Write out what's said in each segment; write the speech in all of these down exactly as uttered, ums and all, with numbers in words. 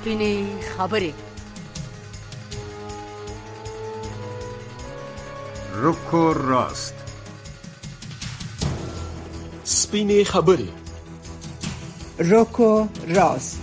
سپینې خبرې. روکو راست. سپینې خبرې. روکو راست.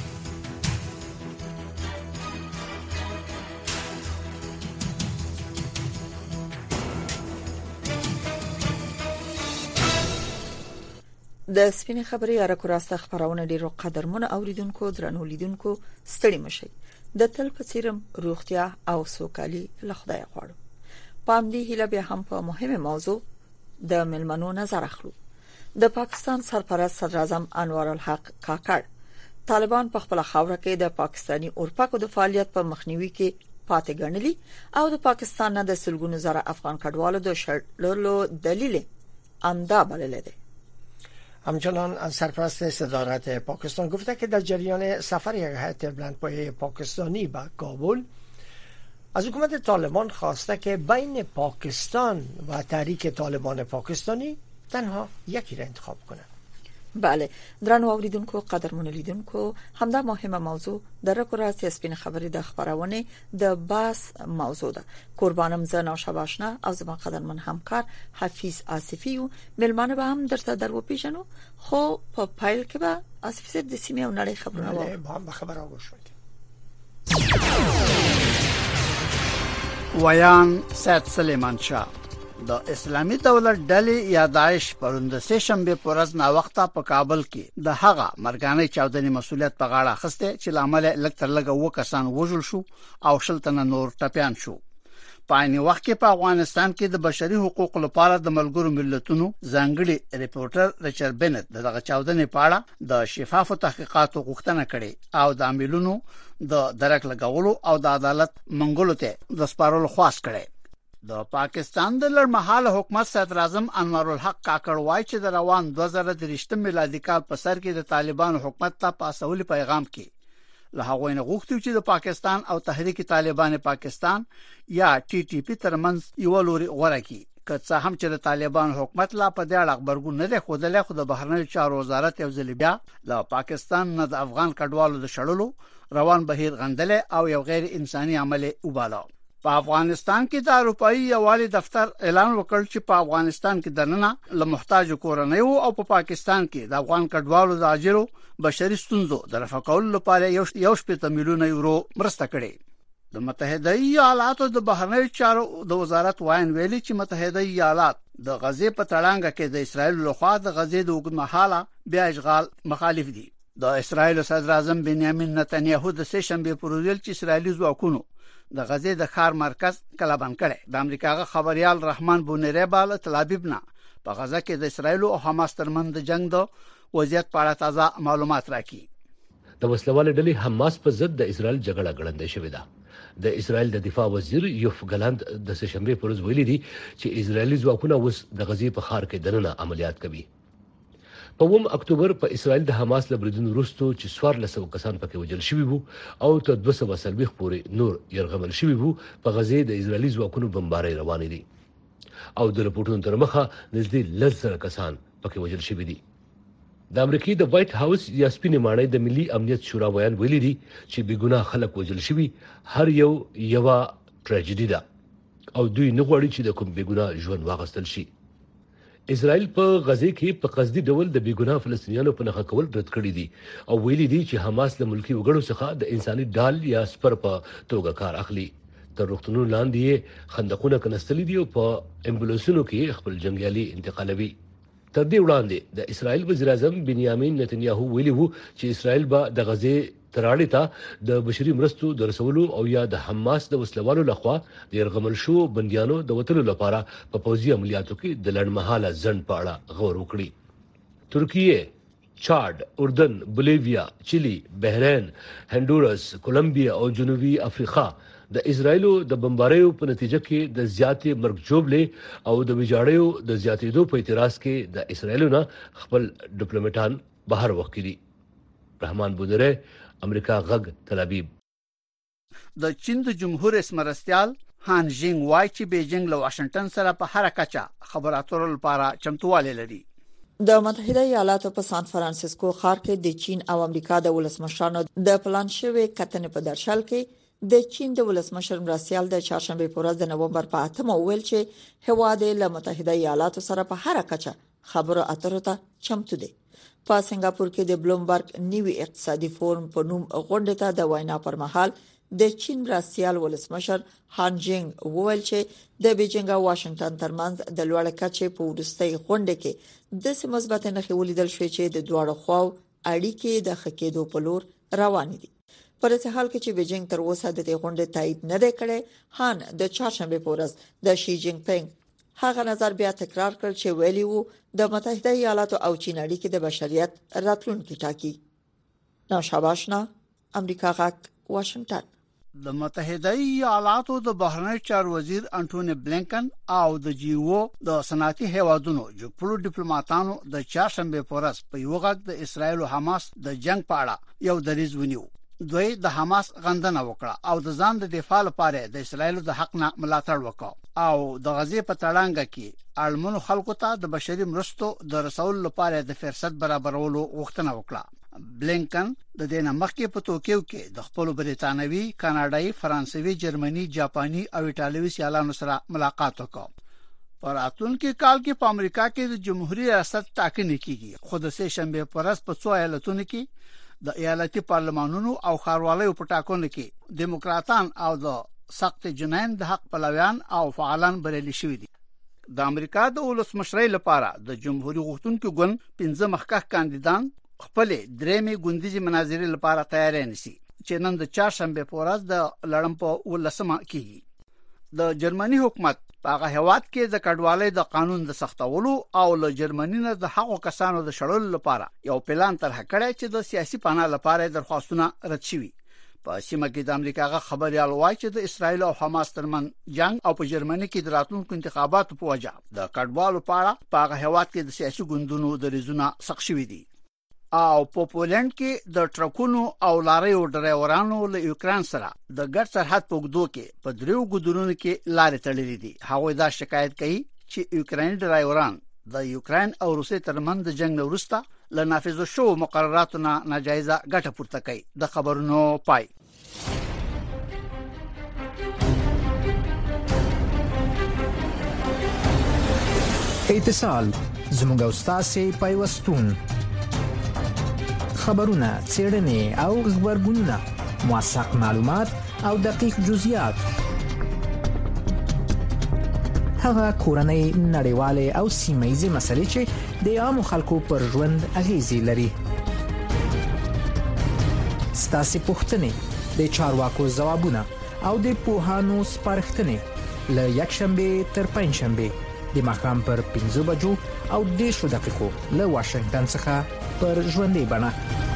د سپینې خبرې یا روکو راست خبرونه ډیرو قدرمن اوریدونکو درنو لیدونکو ستړي مشي. د تل په څیرم روغتیا او سوکالي له خدای غواړو. پام دی هیله به هم په مهمه موضوع د ملمنو نظر اخلو. د پاکستان سرپرست صدر اعظم انوار الحق کاکړ طالبان په خپل خاوره کې د پاکستانی اورپکو د فعالیت په مخنیوي کې پاتې ګڼلي او د پاکستان نه د سلګونو زره افغان کډوالو د شړلو دلیل امدا بلل دی. همچنان سرپرست صدارت پاکستان گفته که در جریان سفر یک هیئت بلندپایه پاکستانی به کابل از حکومت طالبان خواسته که بین پاکستان و تحریک طالبان پاکستانی تنها یکی را انتخاب کنند. بله، درنو اوریدونکو قدرمن لیدونکو، همدا مهمه موضوع در روکو راست سپین خبری د خبرونه د باس موضوع ده. قربانم زه نوشا باشنا او زما قدرمن همکار حفیظ آصفی و ملمانه به هم درته درو پیژنو. خو په پایل کې به آصفی صاحب د سیمې او نړۍ خبرونه وایي. به هم خبر اوښوي. ویان سید سلیمان شاه د اسلامي دولت ډلې یا داعش پروند سه شنبه پرز نا وخته په کابل کې د هغه مرګانې چاودنې مسولیت په غاړه اخسته چې لامل لکتر لګه و کسان وژل شو او شلتنه نور ټپيان شو. په عین وخت کې په افغانستان کې د بشري حقوقو لپاره د ملګرو ملتونو ځانګړي ریپورټر ریچارډ بنت دغه چاودنې په اړه د شفافو تحقیقاتو غوښتنه کړې او د عاملونو د درک لګولو او د عدالت منګولو ته د سپارلو خواست کړي. د پاکستان د لړمحاله حکومت صدر اعظم انوار الحق کاکړ وایي چې د روان دوه زره درې میلادي کال په سر کې د طالبانو حکومت ته پاسولي پیغام کې له هغوی نه غوښتي چې د پاکستان او تحریک طالبان پاکستان یا ټي ټي پی ترمنځ یو لوري غوړه کی که څه هم چې د طالبان حکومت لا په دې اړه خبرګون نه دی خوده خو د بهرنیو چارو وزارت یو ځل بیا د پاکستان نه د افغان کډوالو د شړلو روان بهیر غندله او یو غیر انساني عمل وباله. په افغانستان کې د اروپאי یوالي دفتر اعلان وکړ چې په افغانستان کې دننه له محتاج کورنیو او په پا پاکستان کې د افغان کډوالو د اجرو بشري ستونزو د رفع کولو لپاره یو شپږ میلیون یورو مرسته کړې. د متحده ایالاتو د بهرنیو چارو د وزارت واین ویلي چې متحده ایالات د غزې په تړانګه کې د اسرایل لخوا د غزې د وګړمحاله بیا اشغال مخالف دي. د اسرایل صدر اعظم بنیامین نتنیاهو د سه شنبه پر ورځ چې اسرایلی ځواکونو د غزې د ښار مرکز کلابند کړي. د امریکا خبريال رحمان بونریبال تل ابیب نه په غزه کې د اسرایل او حماس ترمنځ د جنگ د وضعیت په اړه تازه معلومات راکړي. د وسلوال ډلې حماس په ضد د اسرایل جګړه ګړندې شوې ده. د اسرایل د دفاع وزیر یوف ګلاند د سه شنبه پر ورځ ویلي دي چې اسرایلی ځواکونه اوس د غزې په ښار کې دننه عملیات کوي. په اووم اکتوبر په اسرایل د حماس له بریدونو وروسته چې څوار لسو کسان پکې وژل شوي وو او تر دوه سوه څلوېښت پورې نور يرغمل شوي وو په غزې د اسرایلی ځواکونو بمبارۍ روانې دي او د رپورټونو تر مخه نږدې لس زره کسان پکې وژل شوي دي. د امریکای د وایټ هاوس یا سپینې ماڼۍ د ملي امنیت شورا ویان ویلي دي چې بېګناه خلک وژل شوي هر یو یو ټراجیدي ده او دوی نه غواړي چې د کوم بېګناه ژوند واغستل شي. اسرائیل په غزې کې په قصدي ډول د بیګناه فلسطینیانو په نخښه کول رد کړی دي او ویلي دي چې حماس له ملکی وګړو څخه د انساني ډال یا سپر په توګه کار اخلي. تر روغتونونو لاندې خندقونه کنستلي دي او په امبولانسونو کې خپل جنگیالي انتقالوي. تر دې وړاندې د اسرائیل وزیر اعظم بنیامین نتنیاهو ویلي وو چې اسرائیل به د غزې تراړې ته د بشري مرستو د رسولو او یا د حماس د وسلوالو لخوا د يرغمل شو بنديانو د وټلو لپاره په پوځي عملیاتو کې د لړمحاله ځند په اړه غور وکړي. ترکیه، چاد، اردن، بولیویا، چلی، بحرین، هندوراس، کولمبیا او جنوبي افریقا د اسرایلو د بمباریو په نتیجه کې د زیاتې مرګ جوړلې او د ویجاړیو د زیاتېدو په اعتراض کې د اسرایلو نه خپل ډیپلوماټان بهر وکړي. رحمان بودره، امریکا غږ تل ابیب. د چین د جمهور رئیس مرستيال هان جینګ وای چې بیجینګ له واشنگټن سره په هر کچه خبرو اترو لپاره چمتووالی لري. د متحده ایالاتو په سان فرانسیسکو ښار کې د چین او امریکا د ولسمشرانو د پلان شوی کتنې په درشل کې د چین د ولسمشر مرسیال د چهارشنبه په ورځ د نومبر په اتمه ویل چې هواد له متحده ایالاتو سره په هر کچه خبرو اترو ته چمتو دي. په سنگاپور کې د بلومبرګ نیوی اقتصادي فورم په نوم غونډه ته د وینا پر مهال د چین مرسیال ولسمشر هان جینګ وویل چې د بیجینګ او واشنگټن ترمنځ د لوړ کچې په ورستۍ غونډه کې د مثبت نښې ولیدل شوې چې د دواړو خواو اړیکې د خکېدو په لور روان دي. په دې حال کې چې بیجینګ تر اوسه د دې غونډې تایید نه دی کړی، هان د چهارشنبه په ورځ د شي جینګ پینګ هغه نظر بیا تکرار کړ چې ویلي وو د متحده ایالاتو او چین اړیکې د بشریت راتلونکي ټاکي. ناشاباشنا امریکا غاک واشنگټن. د متحده ایالاتو د بهرنی چارو وزیر انټونی بلینکن او د جیو د صنعتي هیوادونو جوړو ډیپلوماټانو د چهارشنبه په ورځ په یو غږ د اسرایل او حماس د جنگ په اړه یو دریځ ونیو. دوی د حماس غندنه وکړه او د ځان د دفاع لپاره د اسرایل د حق نه ملاتړ وکړ او د غزې په تړانګه کې اړمنو خلکو ته د بشري مرستو د رسول لپاره د فرصت برابرولو غوښتنه وکړه. بلینکن د دې مخکې په توکیو کې د خپل بریتانوي، کاناډایي، فرانسوي، جرمني، جاپاني او ایټالوي سیالانو سره ملاقات وکړ. پر راتلونکي کال کې په امریکا کې د جمهوریت ریاست ټاکنې کیږي، خو د سه شنبه پر ورځ په څو ایالتونو کې د ایالتي پارلمانونو او ښاروالۍ په ټاکنو کې دیموکراتان او د سخت جنین د حق پلویان او فعالان بریالي شوي دي. د امریکا د ولسمشرۍ لپاره د جمهوریت غوښتونکو ګوند پنځه مخکښ کاندیدان خپل درېمې ګوندیزي مناظرې لپاره تیاری نیسي چې نن د چهارشنبه په ورځ د لړم په ولسمه کېږي. د جرمني حکومت په هغه هیواد کې د کډوالۍ د قانون د سختولو او له جرمني نه د حقوقو کسانو د شړلو لپاره یو پلان طرح کړی چې د سیاسي پناه لپاره درخواستونه رد شوي. په سیمه کې د امریکا غا خبريال وایي چې د اسرایل او حماس ترمن جنگ او په جرمني کې د راتلونکو انتخاباتو په وجه د کډوالو لپاره په هغه هیواد کې د سیاسي ګوندونو د ریزونه سخت شوي دي. او په پولند کې د ټرکونو او لاریو ډرایورانو له یوکران سره د ګډ سرحد په وګړو کې په دریو ګډونو کې لارې تړلې دي. هغوی دا شکایت کوي چې یوکراني ډرایوران د یوکران او روسیې ترمنځ د جنگ وروسته له نافذ شو مقرراتو نه ناجایزه ګټه پورته کوي. د خبرونو پای. اتصال زموږ استاد پیوستون خبرونه، څېړنې او خبرګونونه، موثق معلومات او دقیق جزئیات. هغه کورنۍ، نړیوالې او سیمه‌ییزې مسلې چې د عامو خلکو پر ژوند اغیزې لري. ستاسو پوښتنې، د چارواکو ځوابونه او د پوهانو سپارښتنې له یکشنبه تر پنځشنبه د ماښام پر پنځه بجو او دېرشو دقیقو له واشنگټن څخه پر ژوندۍ بڼه.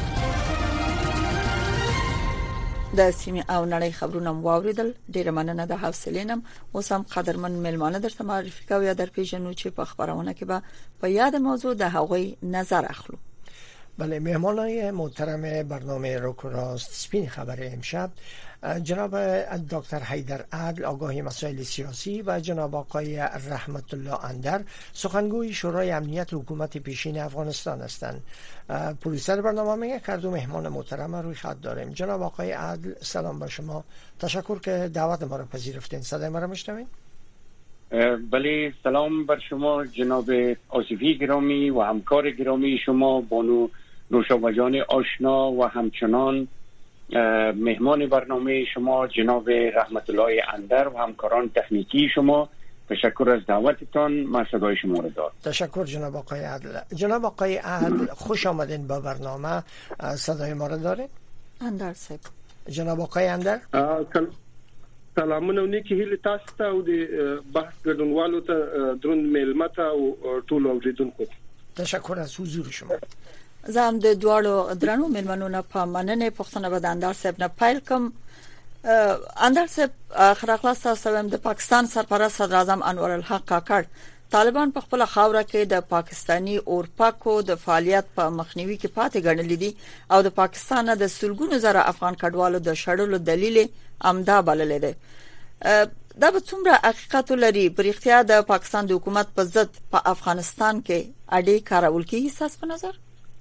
د سیمه او نړۍ خبرونه واوریدل. ډیره مننه د حوصلینم. اوس هم قدرمن ملمانه درته معرفي کوم یا در پیژنو چې په خبرونه کې به په یاد موضوع د هغوی نظر اخلو. بله، مهمانای محترم برنامه روک و راست سپین خبر امشب جناب دکتر حیدر عدل، آگاهی مسائل سیاسی، و جناب آقای رحمت الله اندر، سخنگوی شورای امنیت حکومت پیشین افغانستان هستند. پرویسر برنامه میگه که دو مهمان محترم روی خط داریم. جناب آقای عدل، سلام با شما. تشکر که دعوت ما را پذیرفتین. صدای ما را میشنوین؟ بله، سلام بر شما جناب آصفی گرامی و همکار گرامی شما بانو نوشابه جان آشنا و همچنان مهمان برنامه شما جناب رحمت الله اندر و همکاران تکنیکی شما. تشکر از دعوتتان. من صدای شما را دارم. تشکر جناب آقای عدل. جناب آقای عدل، خوش آمدین با برنامه. صدای ما را دارین؟ اندر صاحب. جناب آقای اندر. سلامونه و نیکی هیله تاسو ته او د بحث ګډونوالو ته درون میلمه ته او ټول اوریدونکو. تشکر از حضور شما. زم د دوړو درنو میلمنو نه په مننه پښتنه به د اندر صاحب نه پیل کوم. اندر صاحب، خراخلاص تاسو د پاکستان سرپرست صدر اعظم انور الحق کاکړ طالبان په خپل خاوره کې د پاکستانی اورپاکو د فعالیت په مخنیوي کې پاتې ګڼل دي او د پاکستان د سلګونو زره افغان کډوالو د شړلو دلیل امدا بلل دي. دا به څومره حقیقت لري پر اختیار د پاکستان د حکومت په ضد په افغانستان کې اړې کارول کیږي اساس په نظر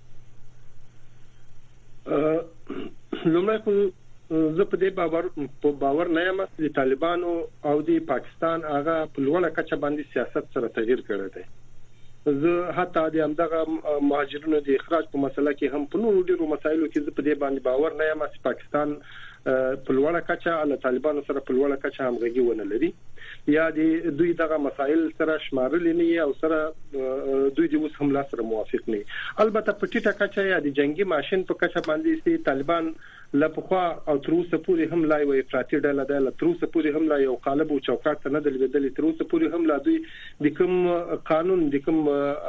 لومړی خو زه په دې باور په باور نه یم چې طالبانو او د پاکستان هغه په لوړه کچه باندې سیاست سره تغییر کړی دی. زه حتی د همدغه مهاجرینو د اخراج په مسله کې هم په نورو ډیرو مسایلو کې زه په دې باندې باور نه یم چې پاکستان په لوړه کچه له طالبانو سره په لوړه کچه همغږي ونه لري یا د دوی دغه مسایل سره شمارل نه او سره دوی د اوس هم لا سره موافق نه. البته په ټیټه کچه یا د جنگي ماشين په کچه باندې چې طالبان لپخوا او تر اوسه پورې هم لا یو افراطي ډله ده، له تر اوسه پورې هم لا یو قالب او چوکاټ نه دلېدل، تر اوسه پورې هم لا دوی د کوم قانون د کوم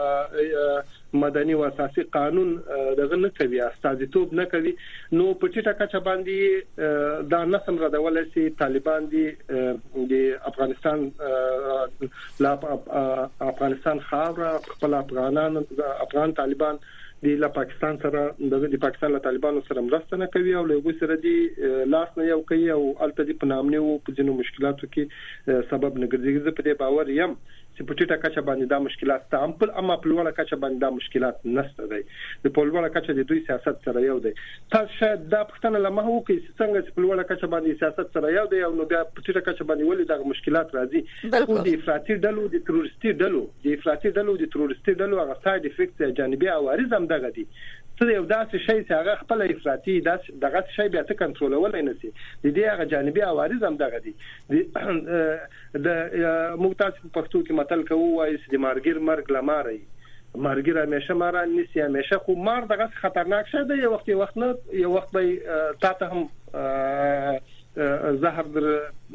مدني او اساسي قانون دغه نه کوي، استازیتوب نه کوي. نو په ټیټه کچه باندې دا نسم ردول سي طالبان دي د افغانستان لا افغانستان خاور خپل افغانان افغان طالبان د پاکستان سره د پاکستان له طالبانو سره مرسته نه کوي او له وګ سره دی لاس نه یو کوي او الته د پنامنه او په جنو مشکلاتو کې سبب نه ګرځي. زه په دې باور یم چې په ټیټه کچه باندې دا مشکلات ته امپل اما په لوړه کچه باندې دا مشکلات نشته دی. د په لوړه کچه د دوی سیاست سره یو دی. تاسو شاید دا پښتنه لمه وو کې څنګه چې په لوړه کچه باندې سیاست سره یو دی او نو بیا په ټیټه کچه باندې ولې دا مشکلات راځي. او د افراطي ډلو د تروریستي ډلو د افراطي ډلو د تروریستي ډلو هغه ساید افیکټ جانبي عوارض هم دغه دي. څه یو داسې شی چې هغه خپل افراطي داس دغه شی بیا ته کنټرولول نه سي. د دې هغه جانبي عوارض هم دغه دي. د مقتاس په پښتو کې متل کوي وایي چې د مارګر مرګ لماري مارګر همیشه ماران نسی همیشه خو مار دغه خطرناک شه دی. یو وخت یو وخت نه یو وخت به تا ته هم زهر در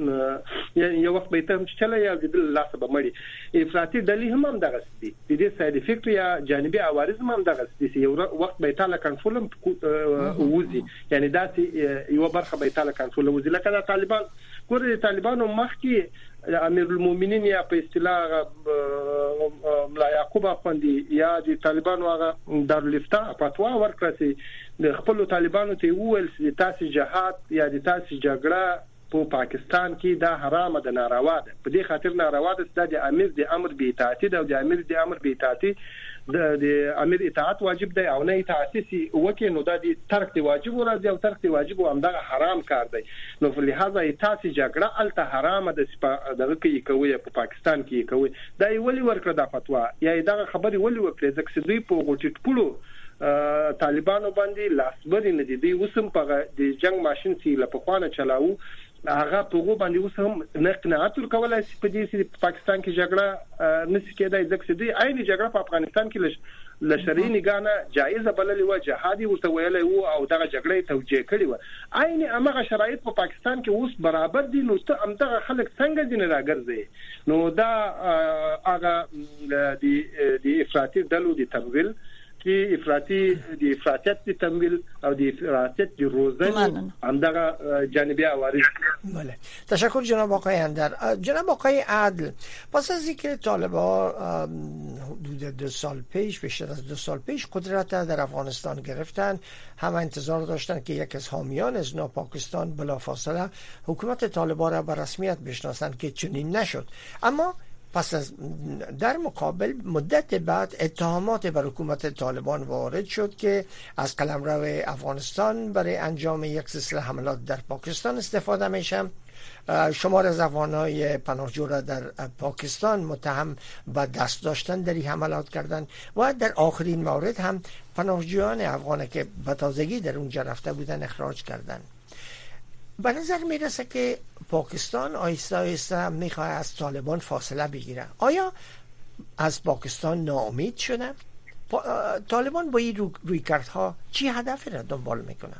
یو وخت به ته هم چله یا د لاس به مړی افراطي ډلې هم هم دغه دي. د دې ساید افیکټ یا جانبي عوارض هم دغه دي. یو وخت به تعالی کنټرول ووزي یعنی داسې یو برخه به تعالی کنټرول ووزي لکه د طالبان ګوره. طالبانو مخکې امیر المؤمنین یا په اصطلاح ملا یعقوب افندي یا د طالبانو هغه دارالفتاء فتوا ورکړه د خپل طالبانو ته وویل چې تاسو جهاد یا د تاسو جګړه په پاکستان کې دا حرام ده، ناروا ده. په دې خاطر ناروا ده چې د امیر د امر به اطاعت ده او د امیر د امر به اطاعت د د امیر اطاعت واجب ده او نه اطاعت سي وکه نو د ترک دی واجب راځي او ترک دی واجب او همدغه حرام کار دی. نو په لحاظه اطاعت جګړه الته حرام ده دغه کې کوي په پاکستان کې کوي. دا ولی ورکړه د فتوا یا دغه خبري ولی وکړه ځکه دوی په غوټټ پلو طالبانو باندې لاسبري نه دي. دوی وسم په د جنگ ماشين سی لپخوانه چلاو هغه په غو باندې اوس هم نه قناعت ورکولای شي په دې چې پاکستان کې جګړه نشي کېدای ځکه دوی عین جګړه په افغانستان کې لشرعي نگانه جایزه بللې و جهادي ورته ویلې و او دغه جګړه توجیه کړې و. عین هغه شرایط په پاکستان کې اوس برابر دي. نو ته همدغه خلک څنګه دین راګرځي؟ نو دا هغه د د افراطي ډلو د تمویل کې افراطي د افراطیت د تمویل او د افراطیت د روزنه همدغه جانبی عوارض. بله تشکر جناب آقای اندر. جناب آقای عدل پس از اینکه طالبان حدود دو سال پیش بیشتر از دو سال پیش قدرت در افغانستان گرفتن همه انتظار داشتن که یک از حامیان از نو پاکستان بلافاصله حکومت طالبان را به رسمیت بشناسند که چنین نشد. اما پس از در مقابل مدت بعد اتهامات بر حکومت طالبان وارد شد که از قلمرو افغانستان برای انجام یک سلسله حملات در پاکستان استفاده میشه. شمار از افغانای پناهجو را در پاکستان متهم به دست داشتن در این حملات کردند و در آخرین مورد هم پناهجویان افغان که به تازگی در اونجا رفته بودن اخراج کردند. به نظر میرسه که پاکستان آهسته آهسته میخواد از طالبان فاصله بگیره. آیا از پاکستان ناامید شده؟ طالبان با این رو رویکردها چی هدفی را دنبال میکنه؟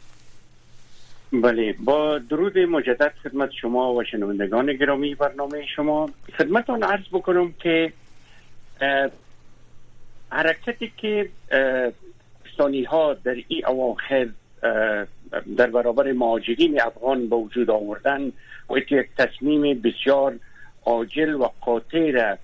بله با درود مجدد خدمت شما و شنوندگان گرامی برنامه شما خدمتتان عرض بکنم که حرکتی که پاکستانی ها در این اواخر در برابر مهاجرین افغان به وجود آوردن و یک تصمیم بسیار عاجل و قاطع را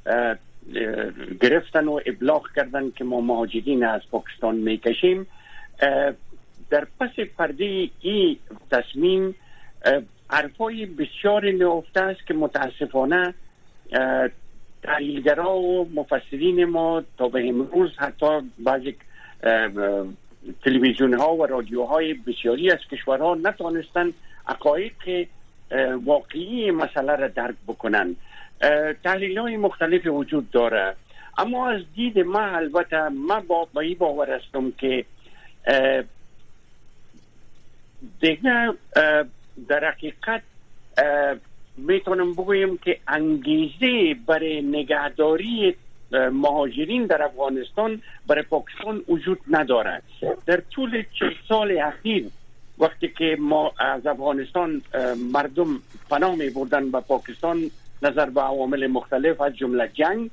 گرفتن و ابلاغ کردن که ما مهاجرین از پاکستان میکشیم. در پس پرده این تصمیم حرفای بسیار نهفته است که متاسفانه تحلیلگرا و مفسرین ما تا به امروز حتی بعضی تلویزیون ها و رادیوهای بسیاری از کشورها نتوانستند حقایق واقعی مسئله را درک بکنن. تحلیل های مختلف وجود داره، اما از دید ما البته ما با بایی باور هستم که دیگه در حقیقت میتونم بگویم که انگیزه برای نگهداری مهاجرین در افغانستان برای پاکستان وجود ندارد. در طول چه سال اخیر وقتی که ما از افغانستان مردم پناه می بردن به پاکستان نظر به عوامل مختلف از جمله جنگ،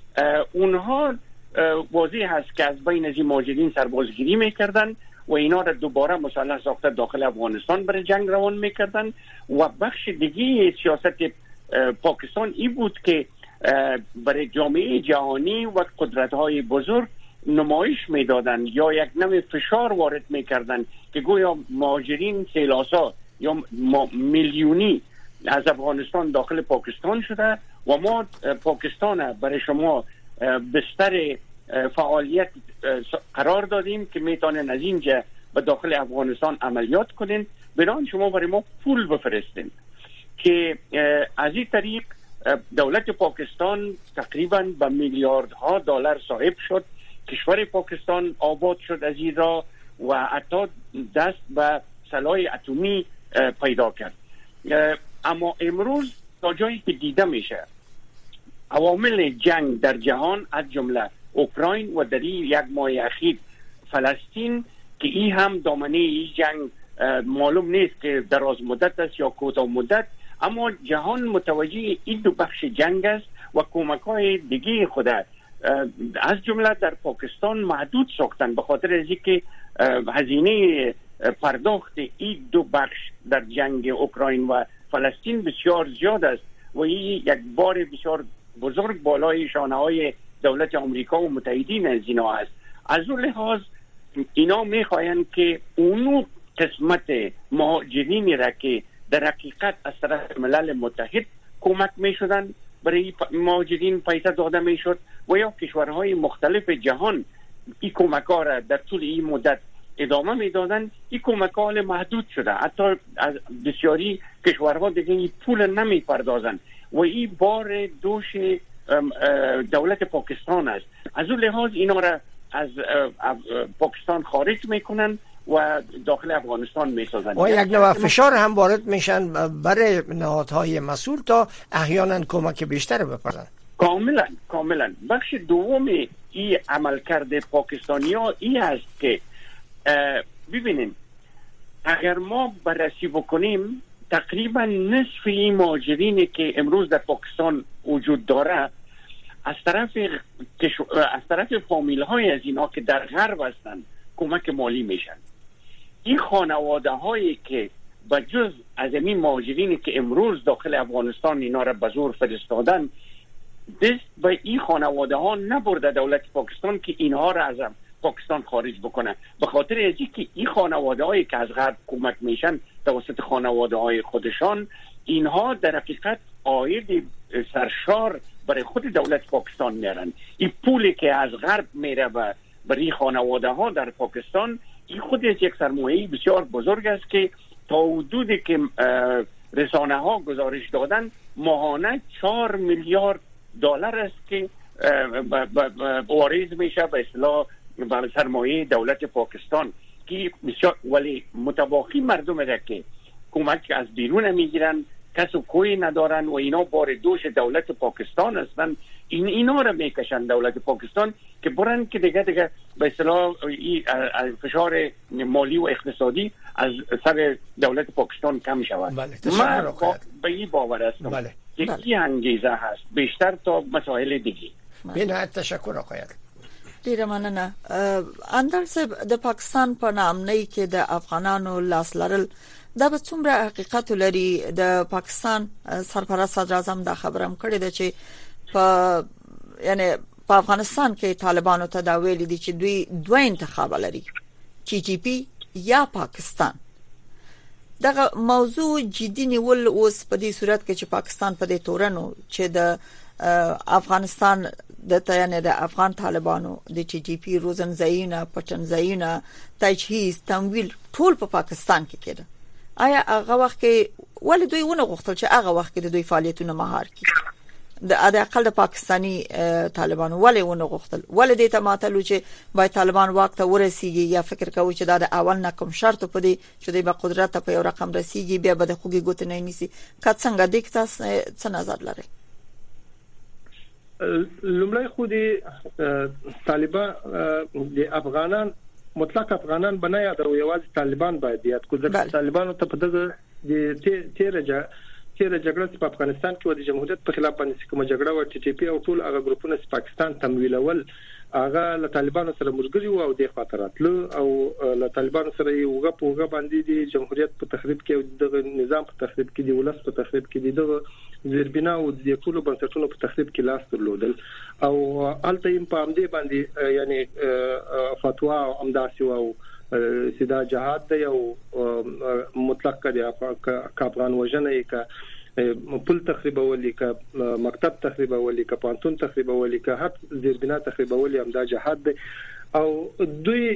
اونها واضح هست که از بین از این مهاجرین سربازگیری میکردن و اینا را دوباره مسلح ساخته داخل افغانستان برای جنگ روان میکردن. و بخش دیگه سیاست پاکستان ای بود که برای جامعه جهانی و قدرت‌های بزرگ نمایش میدادن یا یک نوع فشار وارد میکردن که گویا مهاجرین سیلاسا یا میلیونی از افغانستان داخل پاکستان شده و ما پاکستان برای شما بستر فعالیت قرار دادیم که میتونن از اینجا به داخل افغانستان عملیات کنین، برای شما برای ما پول بفرستین. که از این طریق دولت پاکستان تقریبا به میلیاردها دلار صاحب شد، کشور پاکستان آباد شد از این را و حتی دست به سلاح اتمی پیدا کرد. اما امروز تا جایی که دیده میشه عوامل جنگ در جهان از جمله اوکراین و در یک ماه اخیر فلسطین که این هم دامنه این جنگ معلوم نیست که دراز مدت است یا کوتاه مدت، اما جهان متوجه این دو بخش جنگ است و کمک‌های دیگه خود از جمله در پاکستان محدود ساختن به خاطر از اینکه هزینه پرداخت این دو بخش در جنگ اوکراین و فلسطین بسیار زیاد است و این یک بار بسیار بزرگ بالای شانه‌های دولت آمریکا و متحدین از اینا است. از اون لحاظ اینا میخواین که اونو قسمت مهاجرینی را که در حقیقت از طرف ملل متحد کمک میشدن برای مهاجرین پیسه داده میشد و یا کشورهای مختلف جهان این کمک‌ها را در طول این مدت ادامه میدادن، این کمک‌ها محدود شده، حتی از بسیاری کشورها دیگه این پول نمیپردازن و این بار دوش دولت پاکستان است. از اون لحاظ اینا را از پاکستان خارج میکنن و داخل افغانستان میسازن و یک نوع فشار هم وارد میشن برای نهادهای مسئول تا احیانا کمک بیشتر بپردازن. کاملا کاملا بخش دوم این عملکرد پاکستانی ها این است که ببینیم اگر ما بررسی بکنیم تقریبا نصف این مهاجرینی که امروز در پاکستان وجود داره از طرف از طرف فامیل های از اینا که در غرب هستن کمک مالی میشن. این خانواده هایی که بجز از این مهاجرینی که امروز داخل افغانستان اینا را به زور فرستادن، دست به این خانواده ها نبرده دولت پاکستان که اینها را از پاکستان خارج بکنه، به خاطر از اینکه این خانواده هایی که از غرب کمک میشن توسط خانواده های خودشان، اینها در حقیقت عاید سرشار برای خود دولت پاکستان میارن. این پولی که از غرب میره برای خانواده ها در پاکستان، این خودش یک سرمایه بسیار بزرگ است که تا حدودی که رسانه ها گزارش دادن ماهانه چهار میلیارد دلار است که واریز میشه به اصطلاح به سرمایه دولت پاکستان که بسیار، ولی متباقی مردم ده که کمک از بیرون میگیرن، کس و کوی ندارن و اینا بار دوش دولت پاکستان هستن. این اینا را میکشن دولت پاکستان که برن که دیگه دیگه به اصطلاح فشار مالی و اقتصادی از سر دولت پاکستان کم شود. بله. من با به این باور هستم بله. که بله. این انگیزه هست بیشتر تا مسائل دیگه. بله. تشکر آقای ډیره مننه. اندر صاحب د پاکستان په نامنۍ کې د افغانانو لاس لرل دا به څومره حقیقت لري؟ د پاکستان سرپرست صدر اعظم دا خبرم کړې ده چې په یعنی په افغانستان کې طالبانو ته دا ویلي دي چې دوی دوه انتخاب لري، ټي ټي پی یا پاکستان. دغه موضوع جدي نیول اوس په دې صورت کې چې پاکستان په دې تورنو چې د افغانستان د تیانه د افغان طالبانو د ټي ټي پی روزن زایونه پټن زایونه تجهیز تمویل ټول په پا پاکستان کې کېده. آیا هغه وخت کې ولې دوی ونه غوښتل چې هغه وخت کې د دوی فعالیتونه مهار کړي؟ د اقل د پاکستانی طالبانو ولې ونه غوښتل؟ ولې د تماتلو چې باید طالبان واک ته ورسیږي یا فکر کوي چې دا د اول نه کوم شرط په دې چې د قدرت په یو رقم رسیږي بیا به د خوګي ګوت نه نیسي؟ که څنګه د تاسو څه نظر لري؟ لومړی خو د طالبان د افغانان مطلق افغانان بنه یادو یوازې طالبان باید یاد کو ځکه طالبانو ته په دغه د تیرجه تیرجه جګړه په افغانستان کې د جمهوریت په خلاف باندې کومه جګړه و ټي ټي پی او ټول هغه ګروپونه چې پاکستان تمویلول هغه له طالبانو سره مرګري وو او د خاطراتلو او له طالبانو سره یو غو په باندې د جمهوریت په تخریب کې او د نظام په تخریب کې د ولس په تخریب کې د زیربنا او د ټولو بنسټونو په تخریب کې لاس درلودل او الته هم په امدې باندې یعنی فتوا او امداسي او سیدا جهاد دی او مطلق کړي افغان وجنه ک پل تخریبولي ک مکتب تخریبولي ک پانتون تخریبولي ک هر زیربنا تخریبولي هم دا جهاد دی او دوی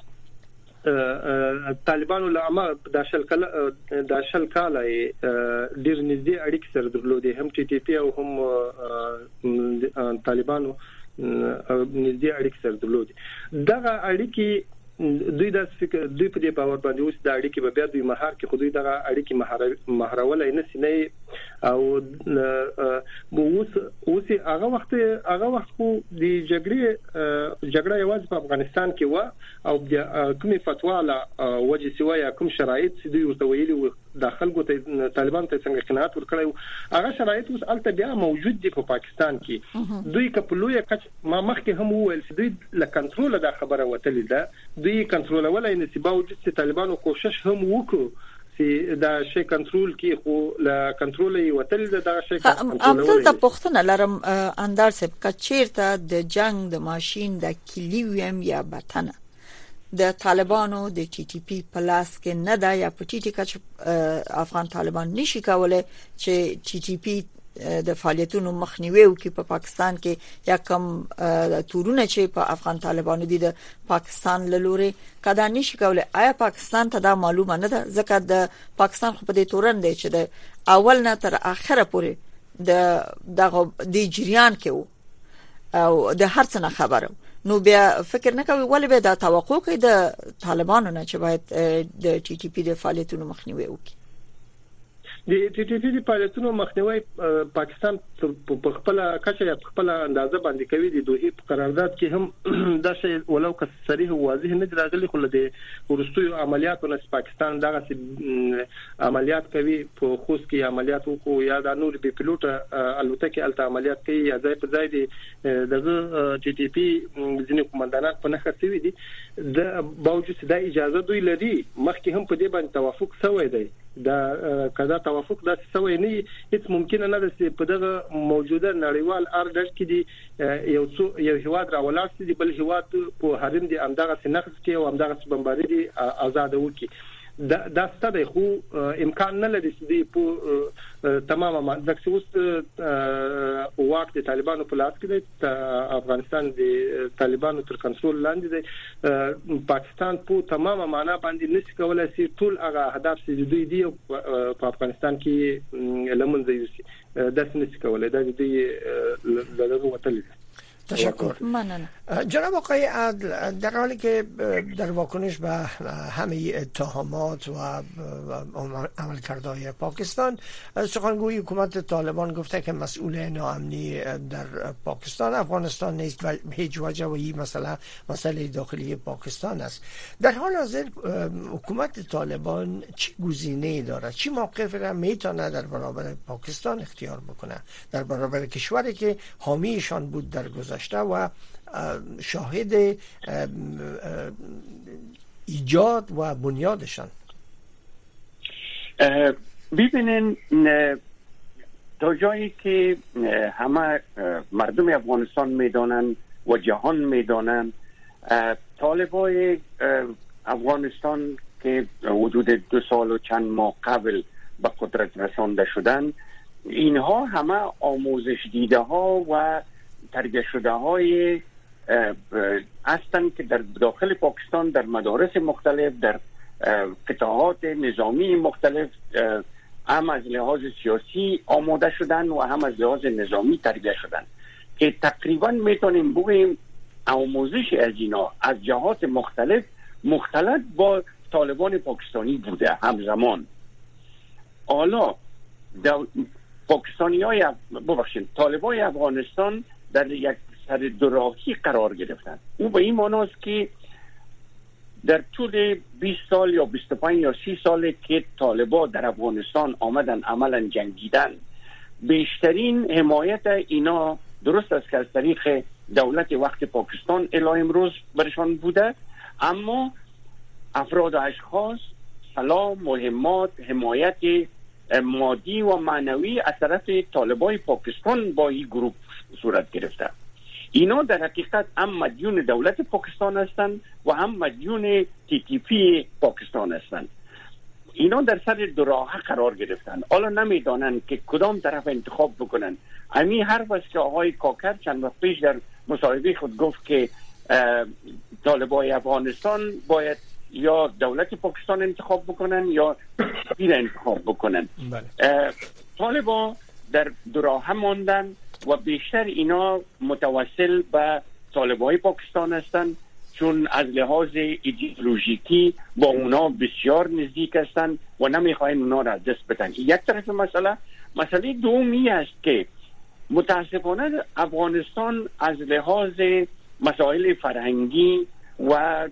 طالبانو لامه د شل کله د شل کاله ډیر نږدې اړیکې سره درلودي هم ټي ټي پی او هم طالبانو نږدې اړیکې سره درلودي. دغه اړیکې دوی د فکر دوی په دې باور باندې اوس د اړیکې په بیا دوی مهار کې خو دوی دغه اړیکې مهارولای نه سي نه او اوس اوس هغه وخت هغه وخت خو د جګړې جګړه یوازې په افغانستان کې و او کومې فتوا لا وجه سوایا کوم شرایط چې دوی ورته ویلي داخل ګوته طالبان ته څنګه قناعت ورکړي هغه شرایط اوس الته بیا موجود دي په پاکستان کې. دوی کپلوې کچ ما مخکې هم وویل چې دوی له کنټرول د خبره وتلې ده دوی کنټرول ولای نه سی باوجود چې طالبانو کوشش هم وکړو چې دا شی کنټرول کې خو له کنټرول یې وتل دا شی کنټرول ولای. د پښتنه لرم اندار سب کچیرته د جنگ د ماشين د کلیویم یا بتنه د طالبانو د ټي ټي پی پلاس کې نه دا یا په ټي ټي کې افغان طالبان نشي کولای چې ټي ټي پی د فعالیتونو مخنیوي وکړي په پاکستان کې یا کوم تورونه چې په افغان طالبانو دي د پاکستان لوري کدا نشي کولای. آیا پاکستان ته دا معلومه نه ده؟ ځکه د پاکستان خو په دې تورن دی چې د اول نه تر اخره پورې د دغه د جریان کې وو او د هر څه خبره نو بیا فکر نه کوي ولې به دا توقع کوي د طالبانو نه چې باید د ټي ټي پی د فعالیتونو مخنیوي وکړي؟ د ټي ټي پی د فعالیتونو مخنیوي پاکستان په خپل کچه یا خپل اندازه باندې کوي. د دوی په قرارداد کې هم دا شی ولو که صریح او واضح نه راغلي خو د ورستیو عملیاتو نه پاکستان دغه عملیات کوي په خوست کې عملیات وکړو یا د نور بي پيلوټ الوتکه الته عملیات کوي یا ځای په ځای د دغه ټي ټي پی ځینې کمانډانان په نخښه شوی دي د باوجود د اجازه دوی لري مخکې هم په دې باندې توافق شوی دی. دا کدا توافق دا سوي نه هیڅ ممکن نه ده چې په دغه موجوده نړیوال ارډر کې دي یو څو یو هواد راولاړ دي بل هواد په حرم دي امدغه سنخت کې او امدغه بمباري دي آزاد وکي دا دا ستاسو خو امکان نه لري چې په تمامه ځکه اوس وخت د طالبانو په لاس کې دی افغانستان د طالبانو تر کنټرول لاندې دی پاکستان په تمامه معنا باندې نشي کولای چې ټول هغه اهداف چې دوی دي په افغانستان کې لمنځه یوسي دا نشي کولای دا دوی دغه وتل. تشکر. ممنون. جناب آقای عدل در حالی که در واکنش به همه اتهامات و عملکردهای پاکستان سخنگوی حکومت طالبان گفته که مسئول ناامنی در پاکستان افغانستان نیست و هیچ وجه و این مسئله مسئله داخلی پاکستان است. در حال حاضر حکومت طالبان چی گزینه‌ای دارد؟ چی موقف را میتونه در برابر پاکستان اختیار بکنه در برابر کشوری که حامیشان بود در گذشته و شاهد ایجاد و بنیادشان؟ ببینین تا جایی که همه مردم افغانستان میدانند و جهان میدانند طالبای افغانستان که حدود دو سال و چند ماه قبل به قدرت رسانده شدن، اینها همه آموزش دیده ها و تربیت شده های هستند که در داخل پاکستان در مدارس مختلف، در قطاعات نظامی مختلف هم از لحاظ سیاسی آماده شدن و هم از لحاظ نظامی تربیت شدن که تقریبا میتونیم بگوییم آموزش از اینا از جهات مختلف مختلط با طالبان پاکستانی بوده همزمان. حالا پاکستانی های ببخشید طالبان افغانستان در یک سر دوراهی قرار گرفتن. او به این معناست که در طول بیست سال یا بیست و پنج یا سی سال که طالبان در افغانستان آمدن عملا جنگیدن، بیشترین حمایت اینا درست است که از طریق دولت وقت پاکستان الی امروز برشان بوده، اما افراد و اشخاص سلاح، مهمات، حمایت مادی و معنوی از طرف طالبان پاکستان با این گروه صورت گرفته. اینا در حقیقت هم مدیون دولت پاکستان هستند و هم مدیون تی تی پی پاکستان هستند. اینا در سر دو راه قرار گرفتن. حالا نمیدانند که کدام طرف انتخاب بکنن. امی حرف است که آقای کاکر چند وقت پیش در مصاحبه خود گفت که طالبان افغانستان باید یا دولت پاکستان انتخاب بکنن یا پیر انتخاب بکنن. طالبان در دو راه ماندن و بیشتر اینا متوسل به طالبان پاکستان هستند، چون از لحاظ ایدئولوژیکی با اونا بسیار نزدیک هستند و نمیخواین اونا را دست بدن. یک طرف مسئله مسئله دومی است که متاسفانه افغانستان از لحاظ مسائل فرهنگی و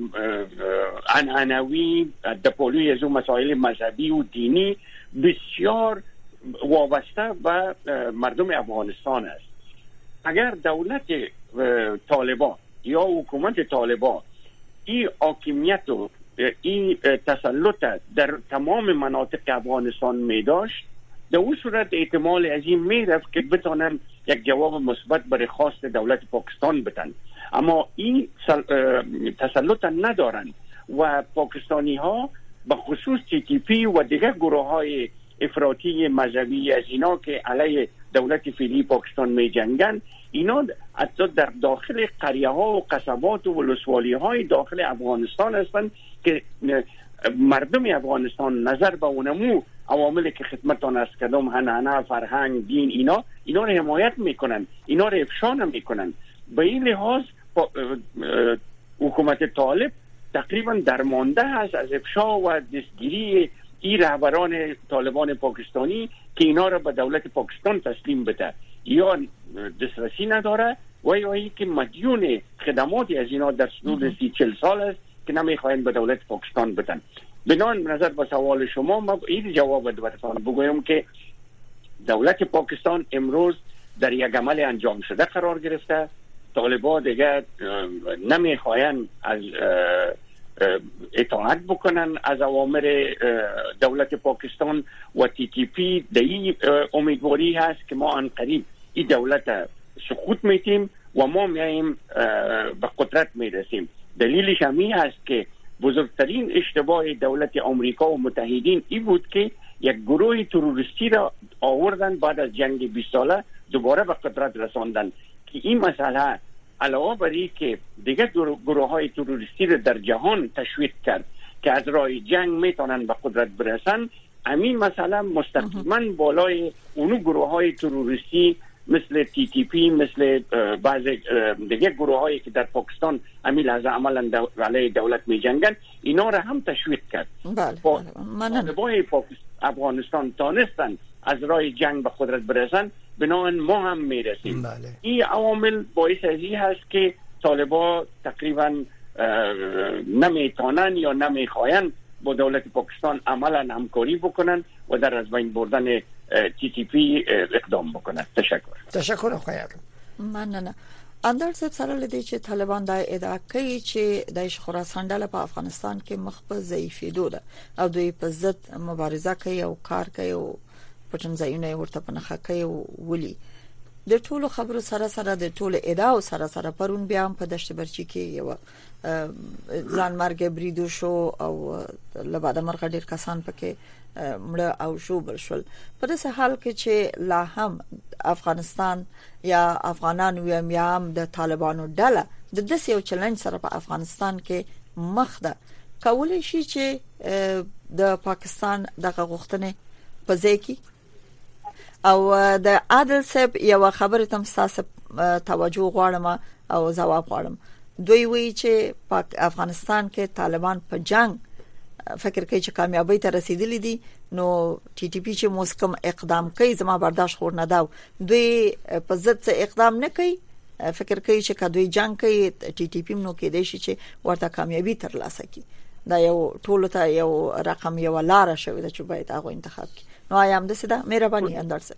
عنعنوی دپولوی از اون مسائل مذهبی و دینی بسیار وابسته به مردم افغانستان است. اگر دولت طالبان یا حکومت طالبان این حاکمیت و این تسلط در تمام مناطق افغانستان می داشت، در اون صورت احتمال از این می رفت که بتانن یک جواب مثبت برای خواست دولت پاکستان بدن، اما این تسلط ندارن و پاکستانی ها به خصوص تی تی پی و دیگر گروه های افراطی مذهبی از اینا که علیه دولت فعلی پاکستان می جنگن، اینا حتی در داخل قریه ها و قصبات و ولسوالی های داخل افغانستان هستند که مردم افغانستان نظر به اونمو عواملی که خدمتان از کدام هنانه، فرهنگ، دین اینا اینا رو حمایت میکنن، اینا رو افشا نمیکنن. به این لحاظ حکومت طالب تقریبا درمانده هست از افشا و دستگیری این رهبران طالبان پاکستانی که اینا را به دولت پاکستان تسلیم بده، یا دسترسی نداره و یا ای که مدیون خدماتی از اینا در حدود سی چل سال است که نمیخواین به دولت پاکستان بدن. بنان نظر به سوال شما ما این جواب بدم بگویم که دولت پاکستان امروز در یک عمل انجام شده قرار گرفته. طالبان دیگر نمیخواین از اطاعت بکنن از اوامر دولت پاکستان و تی تی پی در این امیدواری هست که ما عنقریب این دولت سقوط میتیم و ما میاییم به قدرت میرسیم. دلیلش همی هست که بزرگترین اشتباه دولت آمریکا و متحدین این بود که یک گروه تروریستی را آوردن بعد از جنگ بیست ساله دوباره به قدرت رساندن که این مسئله علاوه بر این که دیگر گروه های تروریستی را در جهان تشویق کرد که از راه جنگ میتونن به قدرت برسن، همین مسئله مستقیما بالای اونو گروه های تروریستی مثل تی تی پی، مثل بعض دیگه گروه هایی که در پاکستان همین لحظه عملا علیه دولت می جنگن اینا را هم تشویق کرد. بله طالبان افغانستان تانستن از راه جنگ به قدرت برسن، بنابراین ما هم می رسیم. بله. این عوامل باعث از این هست که طالبان تقریبا نمیتونن یا نمیخواین با دولت پاکستان عملا همکاری بکنن و در از بین بردن تی تی پی اقدام بکنن. تشکر. تشکر خیر. مننه. اندر صاحب سره لدی چې طالبان دا ادعا کوي چې د خراسان ډله په افغانستان کې مخ په ضعیفېدو ده او دوی په ضد مبارزه کوي او کار کوي او پټنځایونه ورته په نخښه کوي ولي د ټولو خبرو سره سره د ټولو ادعا سره سره پرون بیا هم په دشت برچی کې یو ځان مرګ بریدو شو او لباده مرغ ډیر کسان پکې مړه او شو بل شول. په داسې حال کې چې لا هم افغانستان یا افغانان ویم یا هم د طالبانو ډله د داسې یو چلنج سره په افغانستان کې مخ ده، کولای شي چې د پاکستان دغه غوښتنې په ځای کې او د عادل صاحب یو خبره تم تاسو توجه غواړم او جواب غواړم. دوی وی چې پاک افغانستان کې طالبان په جنگ فکر کوي چې کامیابی ته رسیدلی دي، نو ټي ټي پی چې موسکم اقدام کوي زما برداشت خور نه دا دوی په ضد څه اقدام نه کوي. فکر کوي چې کدوې جنگ کوي ټي ټي پی نو کې دی چې ورته کامیابی تر لاسه کی. دا یو ټولو ته یو رقم یو لار شوی چې باید هغه انتخاب کی. نو ایم د سده مهرباني اندر سره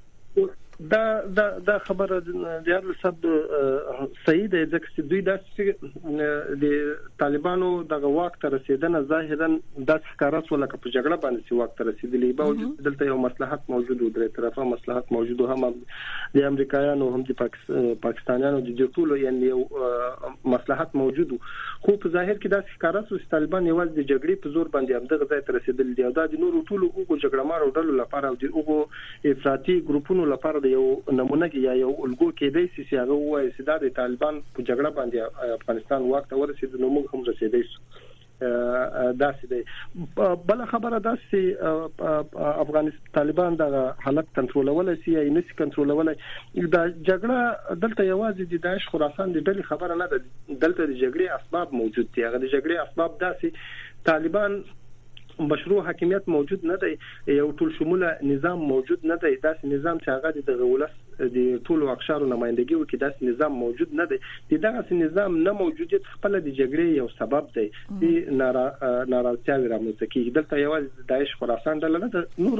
دا دا دا خبره د یار صد صحیح ده ځکه چې دوی د طالبانو دغه واک ته رسیدنه ظاهرا د ښکارات ولکه په جګړه باندې سی واک ته رسیدلی باوجود دلته یو مصلحت موجود و درې طرفه مصلحت موجود هم د امریکایانو هم د پاکستانیانو د ټولو یعنی یو مصلحت موجود خو په ظاهر کې د ښکارات او طالبان یوازې د جګړې په زور باندې هم دغه ځای ته رسیدلی دی او دا د نورو ټولو او جګړه مارو ډلو لپاره او د او افراطي ګروپونو لپاره یو نمونه کې یا یو الګو کې دی چې هغه وایي چې د طالبان په جګړه باندې افغانستان وخت ورسید نو موږ هم رسیدای شو. دا سي بل خبره دا چې افغانستان طالبان د حالت کنټرولولای شي یا نشي کنټرولولای. دا جګړه دلته یوازې د داعش خراسان د ډلې خبره نه ده، دلته د جګړې اسباب موجود دي. هغه د جګړې اسباب دا چې طالبان مشروع حاکمیت موجود نه دی، یو ټول شموله نظام موجود نه دی، داسې نظام چې هغه د دولت د ټولو اقشارو نمائندګي وکړي داسې نظام موجود نه دی. د دغه نظام نه موجودیت خپل د جګړې یو سبب دی چې ناراضیتي رامنځته کیږي. دلته یوازې د داعش خراسان ډله نه ده، نور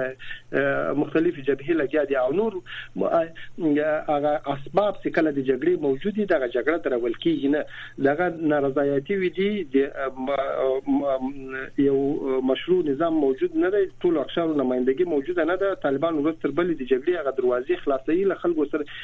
مختلف جبهې لګیا دي او نور هغه اسباب چې کله د جګړې موجود دي دغه جګړه درول کیږي نه. دغه ناراضیتي وي دي یو مشروع نظام موجود نه دی، ټول اقشار نمائندګي موجوده نه ده. طالبان ورته تر بل د جګړې هغه دروازې خلاصي له خلکو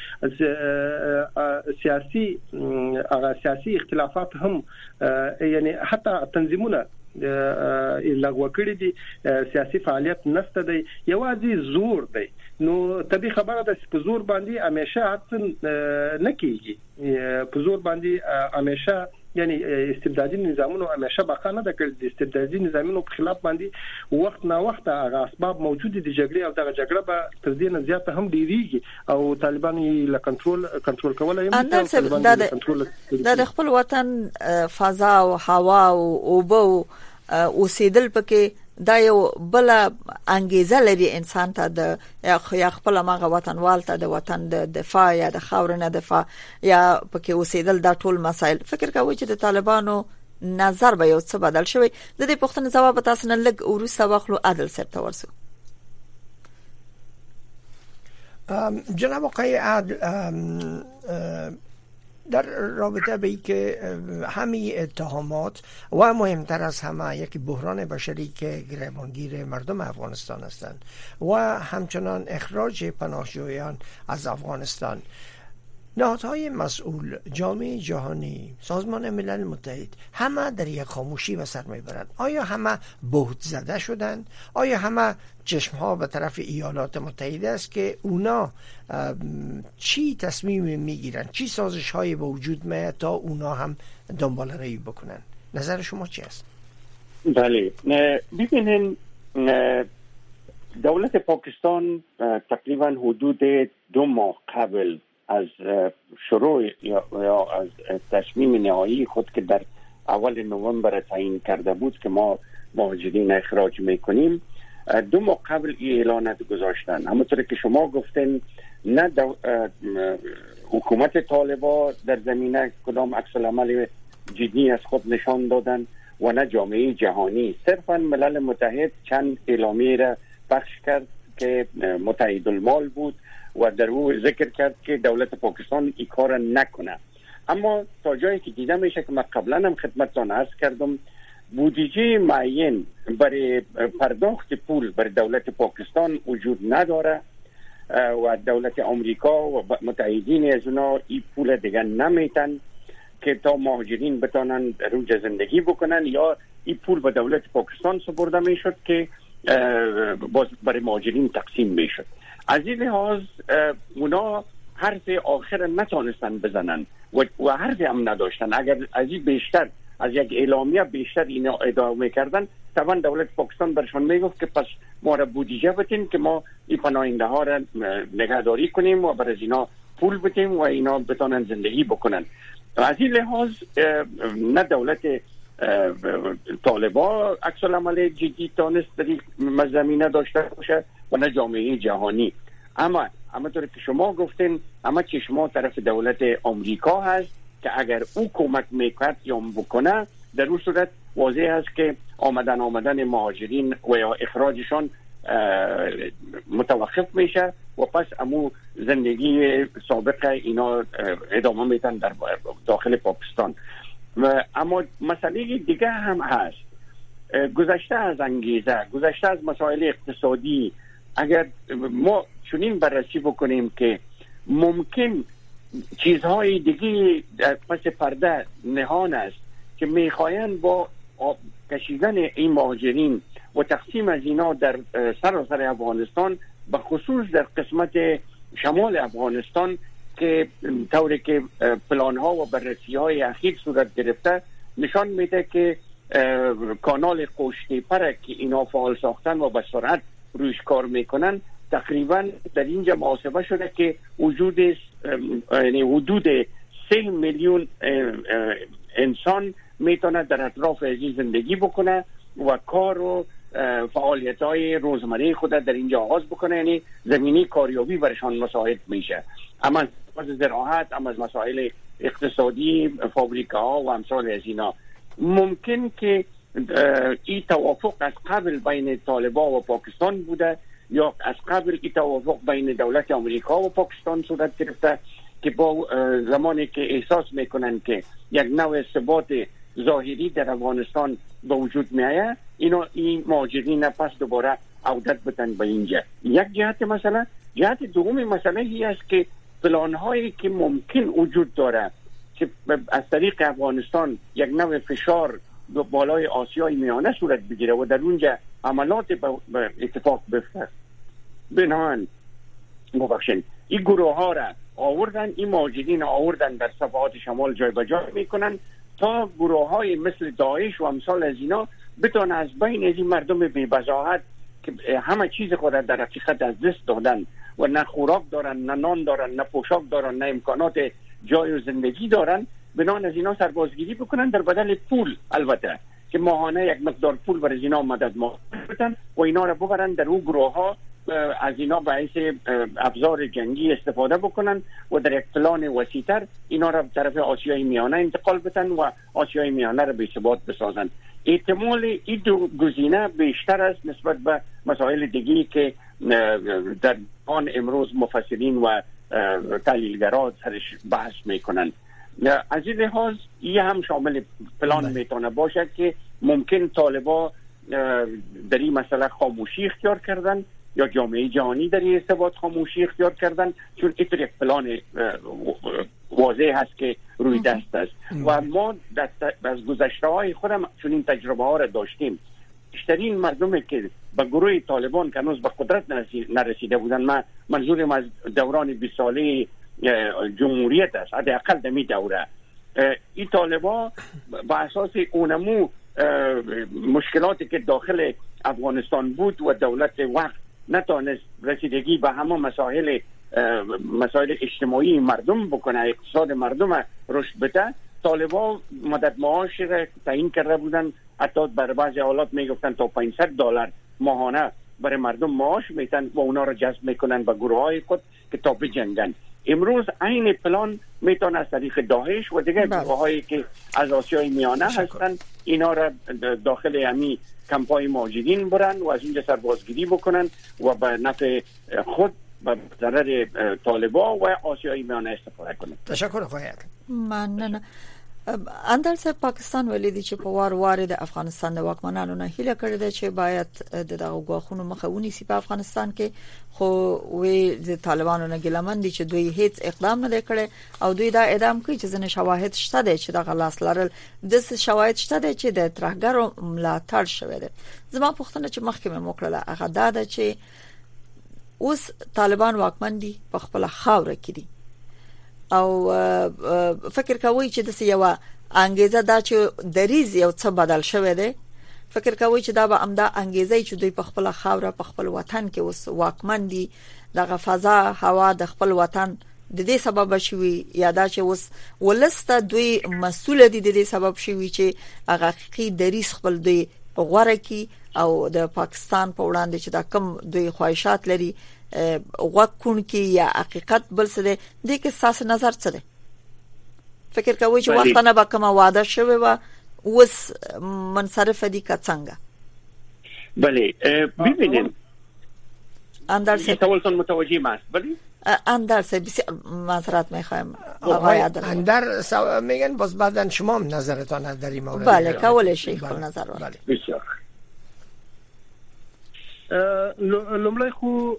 سره سیاسي هغه سیاسي اختلافات هم یعنی حتی تنظیمونه لغوه کړی دي، سیاسي فعالیت نشته دی، یوازې زور دی. نو طبي خبره ده چې په زور باندې همیشه حتی نه کیږي، په زور باندې همیشه یعنی استبدادي نظامونو همیشه بقا نه د کړ. د استبدادي نظامونو په خلاف باندې وخت نه وخت هغه اسباب موجود دي د جګړې او دغه جګړه به تر دې نه زیاته هم ډیریږي او طالبان یې له کنټرول کنټرول کولای هم د خپل وطن فضا او هوا او اوبو اوسېدل پکې دا یو بل انګیزه لري انسان ته د یا خپل ماغه وطنوال ته د وطن د دفاع یا د خاورنه دفاع یا پکې اوسېدل دا ټول مسائل. فکر کوي چې د طالبانو نظر به یو څه بدل شوی. د دې پوښتنې جواب تاسو نه لګ ورسره واخلو عادل صاحب ته ورسو. جناب آقای عادل در رابطه به که همه اتهامات و مهمتر از همه یک بحران بشری که گریبانگیر مردم افغانستان هستند و همچنان اخراج پناهجویان از افغانستان، نهادهای مسئول، جامعه جهانی، سازمان ملل متحد همه در یک خاموشی به سر میبرند. آیا همه بهت زده شدند؟ آیا همه چشمها به طرف ایالات متحده است که اونا چی تصمیم میگیرن، چی سازش های به وجود میاد تا اونا هم دنبال روی بکنن؟ نظر شما چی است؟ بله، ببینین دولت پاکستان تقریبا حدود دو ماه قبل از شروع یا از تصمیم نهایی خود که در اول نوامبر تعیین کرده بود که ما مهاجرین اخراج میکنیم، دو ماه قبل این اعلانات گذاشتن. همونطور که شما گفتین نه دو... حکومت طالبان در زمینه کدام عکس العمل جدی از خود نشان دادن و نه جامعه جهانی. صرفا ملل متحد چند اعلامیه را پخش کرد که متحد المال بود و در او ذکر کرد که دولت پاکستان این کار نکنه. اما تا جایی که دیده میشه که من قبلا هم خدمتتان عرض کردم، بودجه معین برای پرداخت پول برای دولت پاکستان وجود نداره و دولت آمریکا و متحدین از اونا این پول دیگه نمیتن که تا مهاجرین بتانن روز زندگی بکنن، یا این پول به دولت پاکستان سپرده میشد که باز برای مهاجرین تقسیم میشد. از این لحاظ اونا حرف آخر نتانستن بزنن و, و حرف هم نداشتن. اگر از این بیشتر از یک اعلامیه بیشتر اینا ادامه کردن، طبعا دولت پاکستان برشان میگفت که پس ما را بودجه بتین که ما این پناهنده ها را نگهداری کنیم و برای اینا پول بتیم و اینا بتانن زندگی بکنن. از این لحاظ نه دولت طالبان عکس العمل جدی تانست در این زمینه داشته باشه و نه جامعه جهانی. اما همونطور که شما گفتین، اما چشما طرف دولت آمریکا هست که اگر او کمک میکرد یا بکنه، در اون صورت واضح است که آمدن آمدن مهاجرین و یا اخراجشان متوقف میشه و پس امو زندگی سابق اینا ادامه میتن در داخل پاکستان. و اما مسئله دیگه هم هست، گذشته از انگیزه، گذشته از مسائل اقتصادی. اگر ما چنین بررسی بکنیم که ممکن چیزهای دیگه پس پرده نهان است که میخواین با کشیدن این مهاجرین و تقسیم از اینا در سراسر افغانستان، به خصوص در قسمت شمال افغانستان که طوری که پلان ها و بررسی های اخیر صورت گرفته نشان میده که کانال قوشتی پر که اینا فعال ساختن و به سرعت روش کار میکنن، تقریبا در اینجا محاسبه شده که وجود یعنی حدود سه میلیون انسان میتونه در اطراف از این زندگی بکنه و کار و فعالیت های روزمره خود در اینجا آغاز بکنه، یعنی زمینی کاریابی برشان مساعد میشه. اما از زراعت، اما از مسائل اقتصادی، فابریکه ها و امثال از اینا. ممکن که این توافق از قبل بین طالبان و پاکستان بوده یا از قبل این توافق بین دولت آمریکا و پاکستان صورت گرفته که با زمانی که احساس میکنن که یک نوع ثبات ظاهری در افغانستان به وجود میآید، اینا این مهاجرین پس دوباره عودت بتن به اینجا. یک جهت مسئله. جهت دوم مسئله هی است که پلان‌هایی که ممکن وجود داره که از طریق افغانستان یک نوع فشار دو بالای آسیای میانه صورت بگیره و در اونجا عملات به اتفاق بیفته، بنابراین مبخشن این گروه ها را آوردن، این مهاجرین آوردن در صفحات شمال جای به جای میکنن تا گروه های مثل داعش و امثال از اینا بتونن از بین از این مردم بی بضاعت که همه چیز خود در حقیقت از دست دادن و نه خوراک دارن، نه نان دارن، نه پوشاک دارن، نه امکانات جای و زندگی دارن، بنان از اینا سربازگیری بکنن در بدل پول، البته که ماهانه یک مقدار پول برای اینا مدد ما بدن و اینا را ببرن در اون گروه ها از اینا باعث ابزار جنگی استفاده بکنن و در یک پلان وسیع‌تر اینا را به طرف آسیای میانه انتقال بدن و آسیای میانه را به ثبات بسازن. احتمال این دو گزینه بیشتر است نسبت به مسائل دیگری که در آن امروز مفسرین و تحلیلگران سرش بحث میکنن. از این لحاظ این هم شامل پلان میتونه باشه که ممکن طالبان در این مسئله خاموشی اختیار کردن یا جامعه جهانی در این ارتباط خاموشی اختیار کردن، چون این یک پلان واضح هست که روی دست است و ما از گذشته های خودم چون این تجربه ها را داشتیم. بیشترین مردمی که به گروه طالبان که هنوز به قدرت نرسیده بودن، من منظورم از دوران بیست ساله جمهوریت است، حداقل در این دوره، این طالبان با اساس اونمو مشکلاتی که داخل افغانستان بود و دولت وقت نتونست رسیدگی به همه مسائل مسائل اجتماعی مردم بکنه، اقتصاد مردم رشد بده، طالبان مدد معاش را تعیین کرده بودن، حتی بر بعضی حالات میگفتن تا پانصد دلار ماهانه برای مردم معاش میتن و اونا را جذب میکنن به گروه های خود که تا بجنگن. امروز این پلان میتونه از طریق داعش و دیگر گروه هایی که از آسیای میانه هستن اینا را داخل همی کمپای مهاجرین برن و از اینجا سربازگیری بکنن و به نفع خود به ضرر طالبان و آسیای میانه استفاده کنن. تشکر آقای ممنون. اندر سه پاکستان ولیدي چې په وار وار د افغانستان د واکمنانو نه هیله کړې ده چې باید د دغه غواخونو مخه ونیسي په افغانستان کې، خو وی د طالبانو نه ګلمن دي چې دوی هیڅ اقدام نه کړي او دوی دا اعلان کوي چې ځنه شواهد شته دي چې دغه لاس لرل د شواهد شته دي چې د ترهګرو ملاتړ شوی دی. زما پوښتنه چې مخکې مې وکړه هغه دا ده چې اوس طالبان واکمن دي په خپل خاور کې دي او فکر کوي چې د سیوا انګیزه دا چې دریز یو څه بدل شوی دی، فکر کوي چې دا به امدا انګیزه چې دوی په خپل خاور په خپل وطن کې اوس واکمن دي دغه فضا هوا د خپل وطن د دې سبب شوی یا دا چې اوس ولسته دوی مسؤل دي د دې سبب شوی چې هغه حقیقي دریز خپل دوی غوړه کی او د پاکستان په وړاندې چې دا کم دوی خواهشات لري وکون کې یا حقیقت بل څه دی د کې ساس نظر څه دی؟ فکر کوي چې وخت نه به کوم وعده شوی و اوس منصرف دي که څنګه؟ بله ببینید اندر سه تولتون متوجه ماست بله اندر سه بسیار معذرت میخوایم آقای عادل اندر سو... میگن باز بعدن شما هم نظرتان در این مورد بله کولای شي خپل نظر ورکړي. بسیار لومړی خو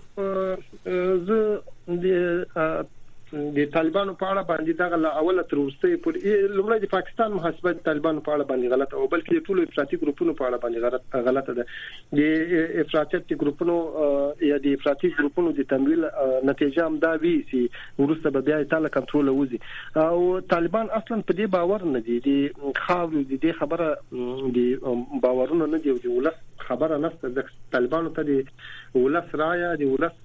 زه د د طالبانو په اړه باندې دا اوله تر وروسته پورې لومړی د پاکستان محاسبه د طالبانو په اړه باندې غلط او بلکې د ټولو افراطي ګروپونو په اړه باندې غلط غلطه ده. د افراطي ګروپونو یا د افراطي ګروپونو د تمویل نتیجه هم دا وی چې ورسته به بیا تعالی کنټرول وځي او طالبان اصلا په دې باور نه دي. د خاور د دې خبره د باورونه نه دي او د ولس خبره نشته. د طالبانو ته د ولس رایا د ولس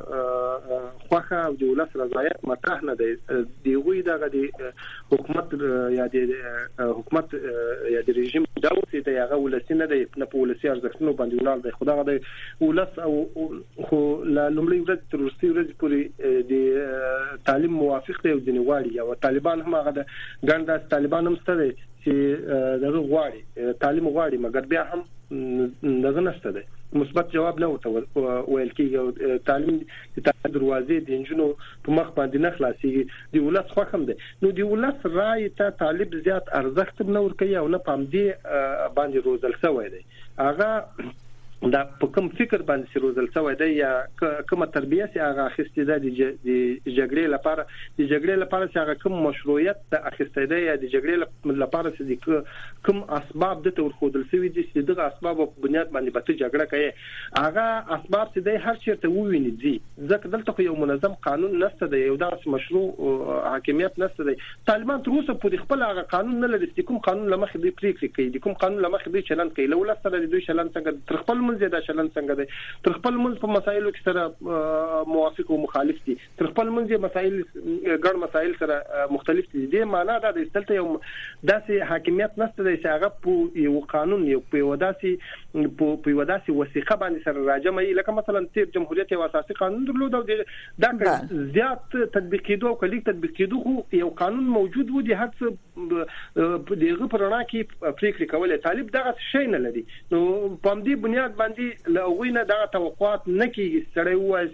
خوخه او د ولس رضایت مطرح نه دی. دی وی دغه د حکومت یا د حکومت یا د رژیم داوته دی هغه ولسینه دی نه په ولسی ارزښتونو باندې ولال دی. خدای غوډه ولس او خو لا لومړی ورځ تر وروستي ورځ پورې د تعلیم موافق دی او د نیوالي او طالبان هم هغه د ګڼ طالبان هم ستړي چې دغه غواړي تعلیم غواړي مګر بیا هم دغه نشته دی مثبت جواب نه ورته ویل کیږي. تعلیم د تعلیم دروازې د انجنونو په مخ باندې نه خلاصيږي. د ولس خو هم ده نو د ولس رائے ته طالب زیات ارزښت نه ورکوي او نه پام دی باندې روزل شوی دی. هغه دا په کوم فکر باندې روزل شوی دی یا کومه تربیه سي هغه اخیستې ده د جګړې لپاره د جګړې لپاره چې هغه کوم مشروعیت ته اخیستې ده یا د جګړې لپاره چې کوم اسباب د تور خودل سوي دي چې دغه اسباب په بنیاد باندې به جګړه کوي هغه اسباب چې د هر چیرته وویني دي ځکه دلته یو منظم قانون نشته دی یو داسې مشروع حاکمیت نشته دی. طالبان تر اوسه په خپل هغه قانون نه لري چې کوم قانون لمخې دی پریکړه کوي د کوم قانون لمخې دی چلند کوي لولا سره د دوی چلند څنګه تر خپل زیاده چلن څنګه دی تر خپل منځ په مسایلو کې سره موافق او مخالف دي تر خپل منځ مسایل ګڼ مسایل سره مختلف دي. د معنا دا د استلته یو داسې حاکمیت نشته دی چې هغه په یو قانون یو په وداسي په وداسي وثیقه باندې سره راجمعي لکه مثلا تیر جمهوریت یو اساسي قانون درلود او دا زیات تطبیق کېدو او کلیک تطبیق کېدو خو یو قانون موجود و دي هر څه دغه پرنا کې پریکړه کوله. طالب دغه شی نه لري نو په دې بنیاد باندې لغوینه دا توقعات نه کیږي سړی وایي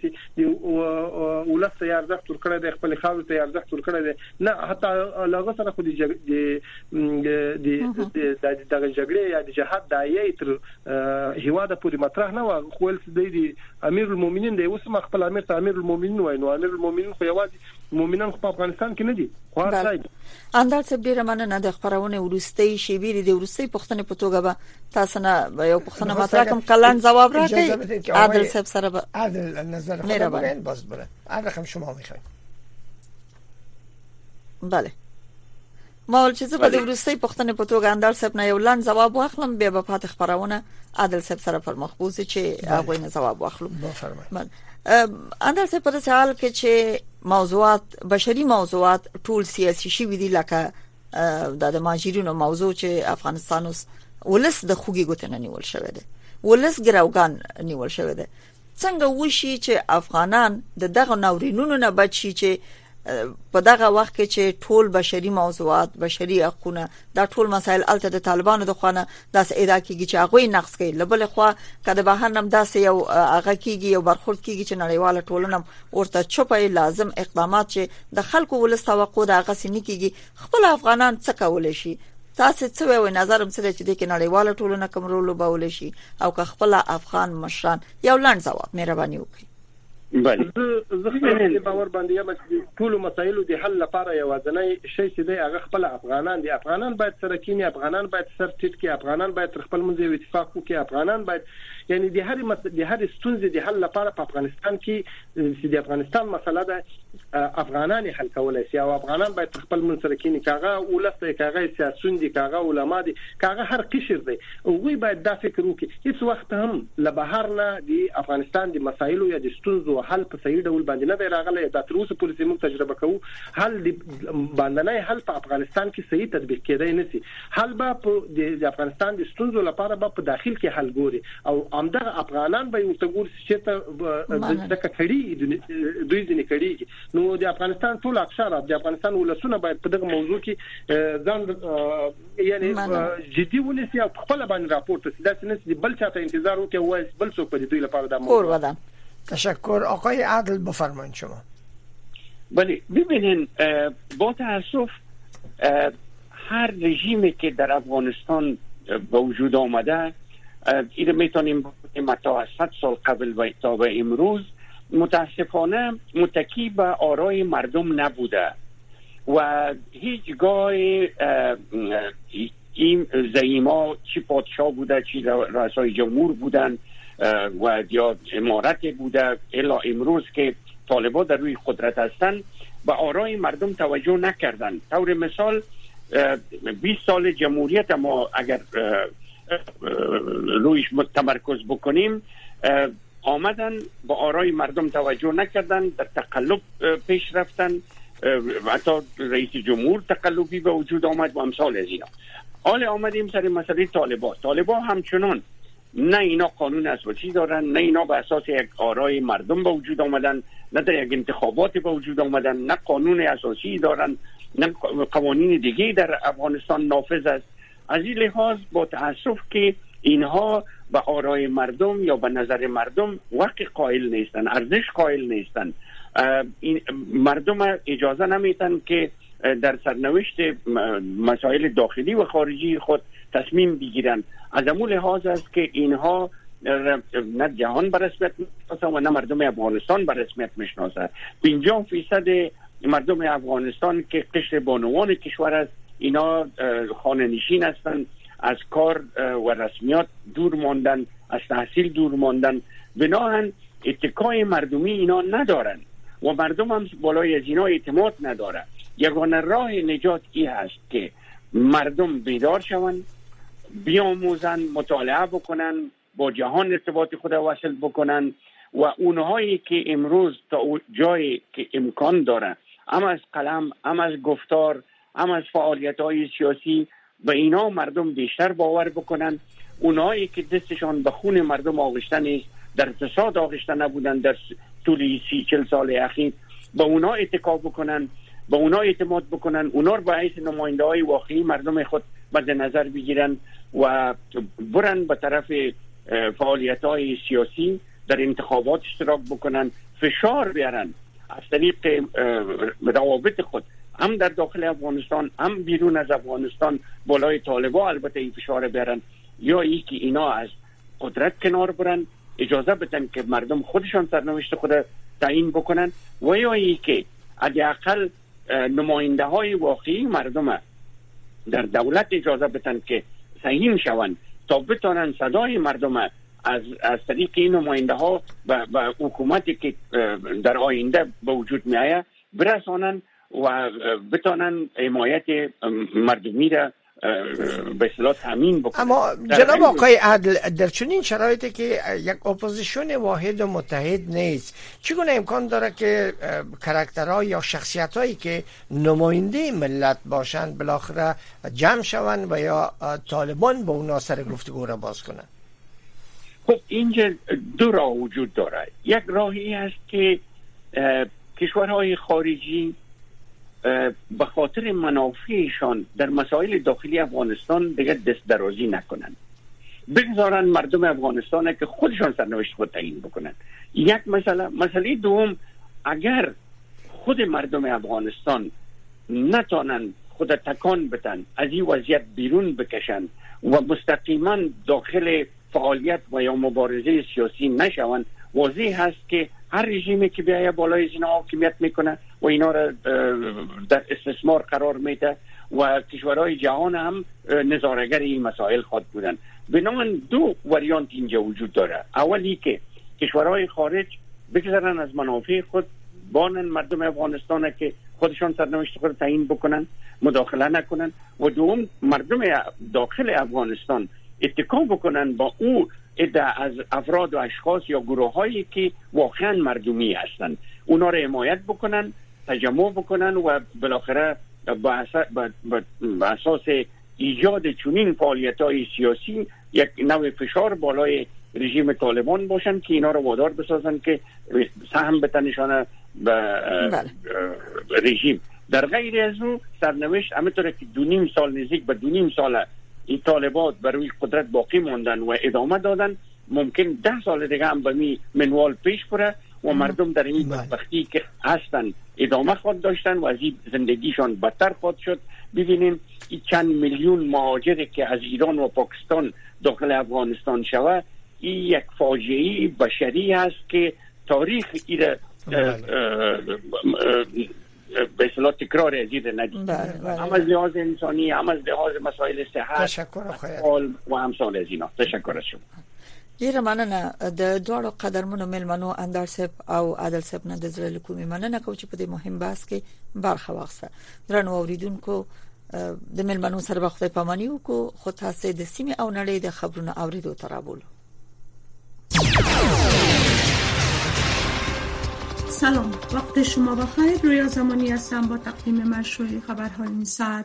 چې ولس ته ارزښت ورکړی دی خپل خاور ته ارزښت ورکړی دی نه حتی لغه سره خو د د د دغه جګړې یا د جهاد دایې تر هیواده پورې مطرح نه و خو ول دی امیر المؤمنین دی اوس ما خپل امیر ته امیر المؤمنین وایي نو امیر المؤمنین خو یوازې مؤمنان خو په افغانستان کې نه دي خو راځي اندر څه ډیره مننه د خبرونه ورستۍ شی بیري د ورستۍ پښتنې په توګه به تاسو نه یو پښتنه مطرح کوم کلان جواب راکړي عادل صاحب سره به عادل نظر خودم بگین باز بره عادل خم شما میخواین بله ما ول چې په د ورستۍ پښتنې په توګه اندر صاحب نه یو لاند جواب واخلم بیا په پات خبرونه عادل صاحب سره پر مخبوزه چې هغه نه جواب واخلو. بفرمایئ. اندر صاحب په دې حال کې چې موضوعات بشري موضوعات ټول سیاسي شي ودي لکه د ماجرینو موضوع چې افغانستان اوس ولس د خوګي ګوتنه نیول شوی دی ولس ګراوګان نیول شوی دی څنګه وشي چې افغانان د دغه ناورینونو نه بچي چې په دغه وخت کې چې ټول بشري موضوعات بشري حقوقونه دا ټول مسایل الته د طالبانو د خوانه داس ادعا کیږي چې هغه نقص کوي لبل خو کله به هم داس یو هغه کیږي یو برخورد کیږي چې نړیواله ټولنه ورته چوپای لازم اقدامات چې د خلکو ولس توقع د هغه سنې کیږي خپل افغانان څه کول شي تاسو څه وایي نظرم سره چې د کې نړیواله ټولنه کوم رول وبول شي او که خپل افغان مشران یو لاند جواب مهرباني وکړي. بله زه خپل باور باندې یم چې ټول مسایلو د حل لپاره یو ځنۍ شي چې د هغه خپل افغانان دي افغانان باید سره کینی افغانان باید سر ټیټ کې افغانان باید خپل منځي اتفاق وکړي افغانان باید یعنی د هر مس... د هر ستونزې د حل لپاره په افغانستان کې چې د افغانستان مسله ده افغانان حل کولای شي او افغانان باید خپل منځ سره کینی کاغه ولسته کاغه سیاسيون دي کاغه علما دي کاغه هر قشر دی او وی باید دا فکر وکړي هیڅ وخت هم له بهر نه د افغانستان د مسایلو یا د ستونزو حل په صحیح ډول باندې نه دی راغلی دا تر اوسه پولیسي موږ تجربه کوو حل د باندې حل په افغانستان کې صحیح تطبیق کېدای نه سي حل به په د افغانستان د ستونزو لپاره به په داخل کې حل ګوري او همدغه افغانان به یو تګور چې ته د کړي دوی ځنې کړي نو د افغانستان ټول اکثر د افغانستان ولسونه باید په دغه موضوع کې ځان یعنی جدي ونیسي او خپل باندې راپورټ شي دا چې بل چاته انتظار وکړي او بل څوک په دوی لپاره دا موضوع. تشکر. آقای عادل بفرمایید شما. بله ببینین با تاسف هر رژیمی که در افغانستان به وجود آمده این میتونیم تا صد سال قبل و تا به امروز متاسفانه متکی به آرای مردم نبوده و هیچگاه این زعیما چی پادشاه بوده چی رئیسای جمهور بودن و یا امارت بوده الا امروز که طالبان در روی قدرت هستند به آرای مردم توجه نکردن. طور مثال بیست سال جمهوریت ما اگر رویش تمرکز بکنیم آمدن با آرای مردم توجه نکردن در تقلب پیش رفتن حتی رئیس جمهور تقلبی به وجود آمد و امثال از اینا. حال آمدیم سر مسئله طالبان طالبان همچنان نه اینا قانون اساسی دارن نه اینا به اساس یک آرای مردم به وجود آمدن نه در یک انتخابات به وجود آمدن نه قانون اساسی دارن نه قوانین دیگه در افغانستان نافذ است. از این لحاظ با تأسف که اینها به آرای مردم یا به نظر مردم وقت قائل نیستن ارزش قائل نیستن این مردم اجازه نمیتن که در سرنوشت مسائل داخلی و خارجی خود تصمیم بگیرن. از امون لحاظ است که اینها نه جهان به رسمیت میشناسه و نه مردم افغانستان به رسمیت میشناسه. پنجاه فیصد مردم افغانستان که قشر بانوان کشور است اینا خانه نشین هستند از کار و رسمیات دور ماندن از تحصیل دور ماندن بناهن اتکای مردمی اینا ندارن و مردم هم بالای از اینا اعتماد نداره. یگانه راه نجات این هست که مردم بیدار شوند بیاموزن مطالعه بکنن با جهان ارتباط خود وصل بکنن و اونهایی که امروز تا جایی که امکان داره هم از قلم هم از گفتار هم از فعالیت های سیاسی به اینا مردم بیشتر باور بکنن. اونهایی که دستشان به خون مردم آغشته نیست در اقتصاد آغشته نبودن در طول سی چل سال اخیر به اونا اتکا بکنن به اونا اعتماد بکنن اونا رو به حیث نماینده های واقعی مردم خود مد نظر بگیرن و برن به طرف فعالیت های سیاسی در انتخابات اشتراک بکنن فشار بیارن از طریق روابط خود هم در داخل افغانستان هم بیرون از افغانستان بالای طالبان البته این فشار بیارن یا ای که اینا از قدرت کنار برن اجازه بدن که مردم خودشان سرنوشت خود تعیین بکنن و یا ای که حداقل نماینده های واقعی مردم در دولت اجازه بدن که سهیم شوند تا بتانن صدای مردم از از طریق این نماینده ها و حکومتی که در آینده به وجود می آید برسانن و بتانن حمایت مردمی را به اصطلاح تامین بکنن. اما جناب آقای عادل در چنین شرایطی که یک اپوزیسیون واحد و متحد نیست چگونه امکان داره که کاراکترها یا شخصیتایی که نماینده ملت باشند بالاخره جمع شوند و یا طالبان با اونا سر گفتگو را باز کنند؟ خب اینجا دو راه وجود داره. یک راهی است که کشورهای خارجی به خاطر منافعشان در مسائل داخلی افغانستان دیگه دست درازی نکنن، بگذارن مردم افغانستان که خودشان سرنوشت خود تعیین بکنن. یک مسئله. مسئله دوم، اگر خود مردم افغانستان نتانن خود تکان بتن، از این وضعیت بیرون بکشن و مستقیما داخل فعالیت و یا مبارزه سیاسی نشون، واضح هست که هر رژیمی که بیایه بالای اینا حاکمیت میکنه و اینا را در استثمار قرار میده و کشورهای جهان هم نظاره‌گر این مسائل خود بودن. بنابراین دو وریانت اینجا وجود داره. اولی که کشورهای خارج بگذارن از منافع خود بانن مردم افغانستان که خودشان سرنوشت خود تعیین بکنن، مداخله نکنن، و دوم مردم داخل افغانستان اتکا بکنن با او عده از افراد و اشخاص یا گروه هایی که واقعا مردمی هستند، اونا را حمایت بکنن، تجمع بکنن و بالاخره با اساس ایجاد چنین فعالیت های سیاسی یک نوع فشار بالای رژیم طالبان باشن که اینا را وادار بسازن که سهم بتنشانه به رژیم. در غیر از اون سرنوشت همینطوره که دو نیم سال نزدیک به دو نیم سال این طالبات بر روی قدرت باقی ماندن و ادامه دادن، ممکن ده سال دیگه هم به می منوال پیش بره و مردم در این بدبختی که هستن ادامه خود داشتن و از این زندگیشان بدتر خود شد. ببینیم این چند میلیون مهاجر که از ایران و پاکستان داخل افغانستان شوه، این یک فاجعه بشری هست که تاریخ ایره به اصطلاح تکرار عزیز ندید، هم از لحاظ انسانی، هم از لحاظ مسائل صحت. تشکر خواهد و همسال از اینا. تشکر از شما. ډیره مننه. د دوړو قدرمنو ملمنو اندر صاحب او عادل صاحب نه د زړه کومې مننه کوم چې په دې مهم بحث کې برخه واخیسته. درنو اوریدونکو، د ملمنو سره وخت پامانی وکړو، خو تاسو د سیمې او نړۍ د خبرونو اوریدو ترابولو. سلام، وقت شما بخیر. رویا زمانی هستم با تقدیم مشروع خبرهای این ساعت.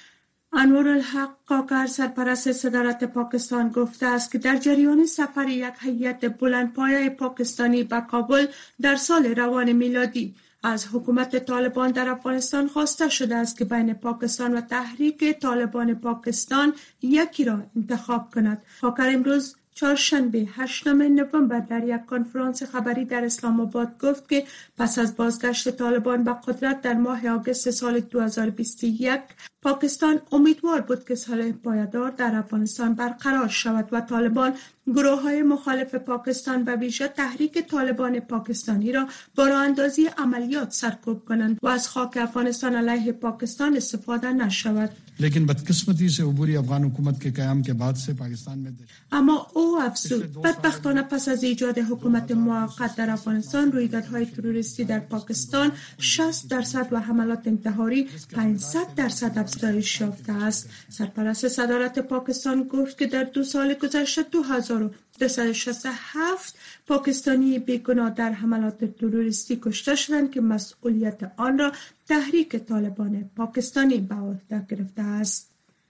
انوارالحق قاکر، سرپرست صدارت پاکستان، گفته است که در جریان سفر یک هیئت بلندپایه پاکستانی به کابل در سال روان میلادی از حکومت طالبان در افغانستان خواسته شده است که بین پاکستان و تحریک طالبان پاکستان یکی را انتخاب کند. قاکر امروز چهارشنبه هشتم نوامبر در یک کنفرانس خبری در اسلام آباد گفت که پس از بازگشت طالبان به قدرت در ماه آگوست سال دو هزار و بیست و یک پاکستان امیدوار بود که صلح پایدار در افغانستان برقرار شود و طالبان گروه‌های مخالف پاکستان و ویژه تحریک طالبان پاکستانی را با راه اندازی عملیات سرکوب کنند و از خاک افغانستان علیه پاکستان استفاده نشود. لیکن بدقسمتی سے عبوری افغان حکومت کے قیام کے بعد سے پاکستان میں اما او افزود بدبختانه پس از ایجاد حکومت موقت در افغانستان رویدادهای تروریستی در پاکستان شصت درصد و حملات انتحاری پانصد درصد افزایش یافته است. سرپرست صدارت پاکستان گفت که در دو سال گذشته دو هزار و دویست و شصت و هفت پاکستانی بیگناه در حملات تروریستی کشته شدند که مسئولیت آن را تحریک طالبان پاکستانی به عهده گرفته است.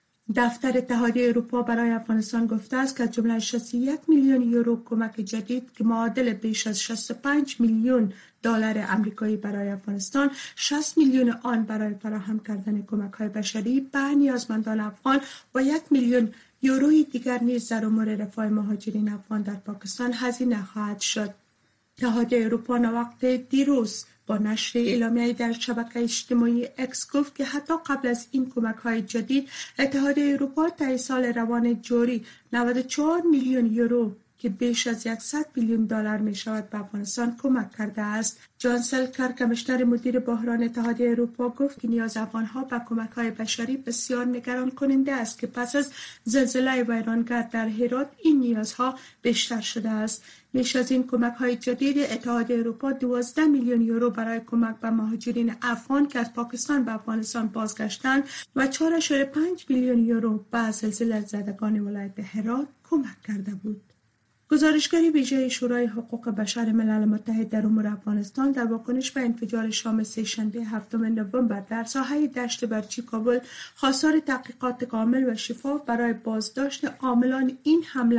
دفتر اتحادیه اروپا برای افغانستان گفته است که از جمله شصت و یک میلیون یورو کمک جدید که معادل بیش از شصت و پنج میلیون دلار آمریکایی برای افغانستان، شصت میلیون آن برای فراهم کردن کمک‌های بشری به نیازمندان افغان و یک میلیون یوروی دیگر نیز در امور رفاه مهاجرین افغان در پاکستان هزینه خواهد شد. اتحادیه اروپا وقت دیروز با نشر اعلامیه‌ای در شبکه اجتماعی اکس گفت که حتی قبل از این کمک‌های جدید اتحادیه اروپا تا سال روان جاری نود و چهار میلیون یورو که بیش از صد میلیون دلار می شود به افغانستان کمک کرده است. جان سلکر، کمیشنر مدیر بحران اتحادیه اروپا، گفت که نیاز افغان‌ها به کمک‌های بشری بسیار نگران کننده است که پس از زلزله ویرانگر در هرات این نیازها بیشتر شده است. بیش از این کمک‌های جدید اتحادیه اروپا دوازده میلیون یورو برای کمک به مهاجرین افغان که از پاکستان به افغانستان بازگشتند و چهار و پنج میلیون یورو به زلزله زدگان ولایت هرات کمک کرده بود. گزارشگری ویژه شورای حقوق بشر ملل متحد در امور افغانستان در واکنش به انفجار شام سه‌شنبه هفتم نوامبر در ساحه دشت برچی کابل خواستار تحقیقات کامل و شفاف برای بازداشت عاملان این حمله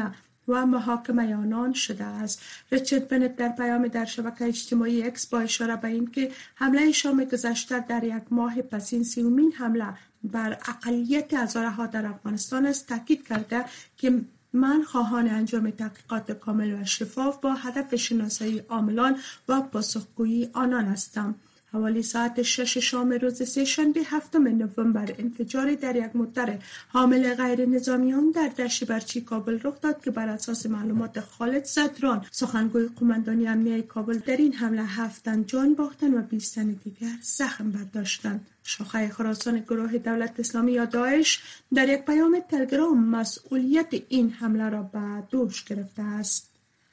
و محاکمه آنان شده است. ریچارد بنت در پیام در شبکه اجتماعی اکس با اشاره به اینکه حمله شام گذشته در یک ماه پس این سومین حمله بر اقلیت هزارها در افغانستان است، تاکید کرده که من خواهان انجام تحقیقات کامل و شفاف با هدف شناسایی عاملان و پاسخگویی آنان هستم. حوالی ساعت شش شام روز سه‌شنبه هفتم نوامبر انفجاری در یک موتر حامل غیر نظامیان در دشت برچی کابل رخ داد که بر اساس معلومات خالد صدران سخنگوی قماندانی امنیه کابل در این حمله هفت تن جان باختند و بیست تن دیگر زخم برداشتند. شاخه خراسان گروه دولت اسلامی یا داعش در یک پیام تلگرام مسئولیت این حمله را به دوش گرفته است.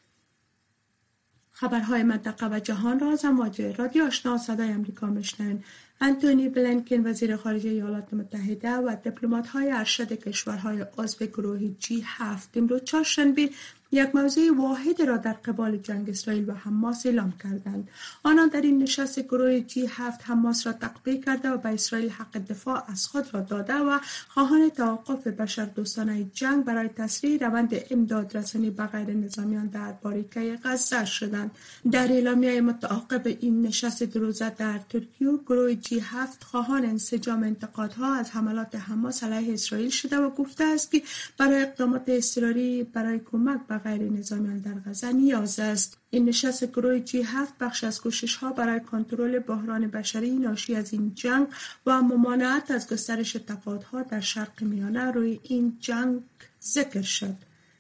خبرهای منطقه و جهان را از امواج رادیو آشنا صدای آمریکا میشنوید. انتونی بلینکن وزیر خارجه ایالات متحده و دیپلمات‌های ارشد کشورهای عضو گروه جی هفت امروز چهارشنبه یک موضوع واحد را در قبال جنگ اسرائیل و حماس اعلام کردند. آنان در این نشست گروه جی هفت حماس را تقویه کرده و به اسرائیل حق دفاع از خود را داده و خواهان توقف بشردوستانه جنگ برای تسریع روند امداد رسانی به غیر نظامیان در باریکه غزه شدند. در اعلامیه متعاقب این نشست دو روزه در ترکیه، گروه جی هفت خواهان انسجام انتقادها از حملات حماس علیه اسرائیل شده و گفته است که برای اقدامات اضطراری برای کمک به غیر نظامیان در غزه نیاز است. این نشست گروه جی هفت بخش از کوشش‌ها برای کنترل بحران بشری ناشی از این جنگ و ممانعت از گسترش تفاوت‌ها در شرق میانه روی این جنگ ذکر شد.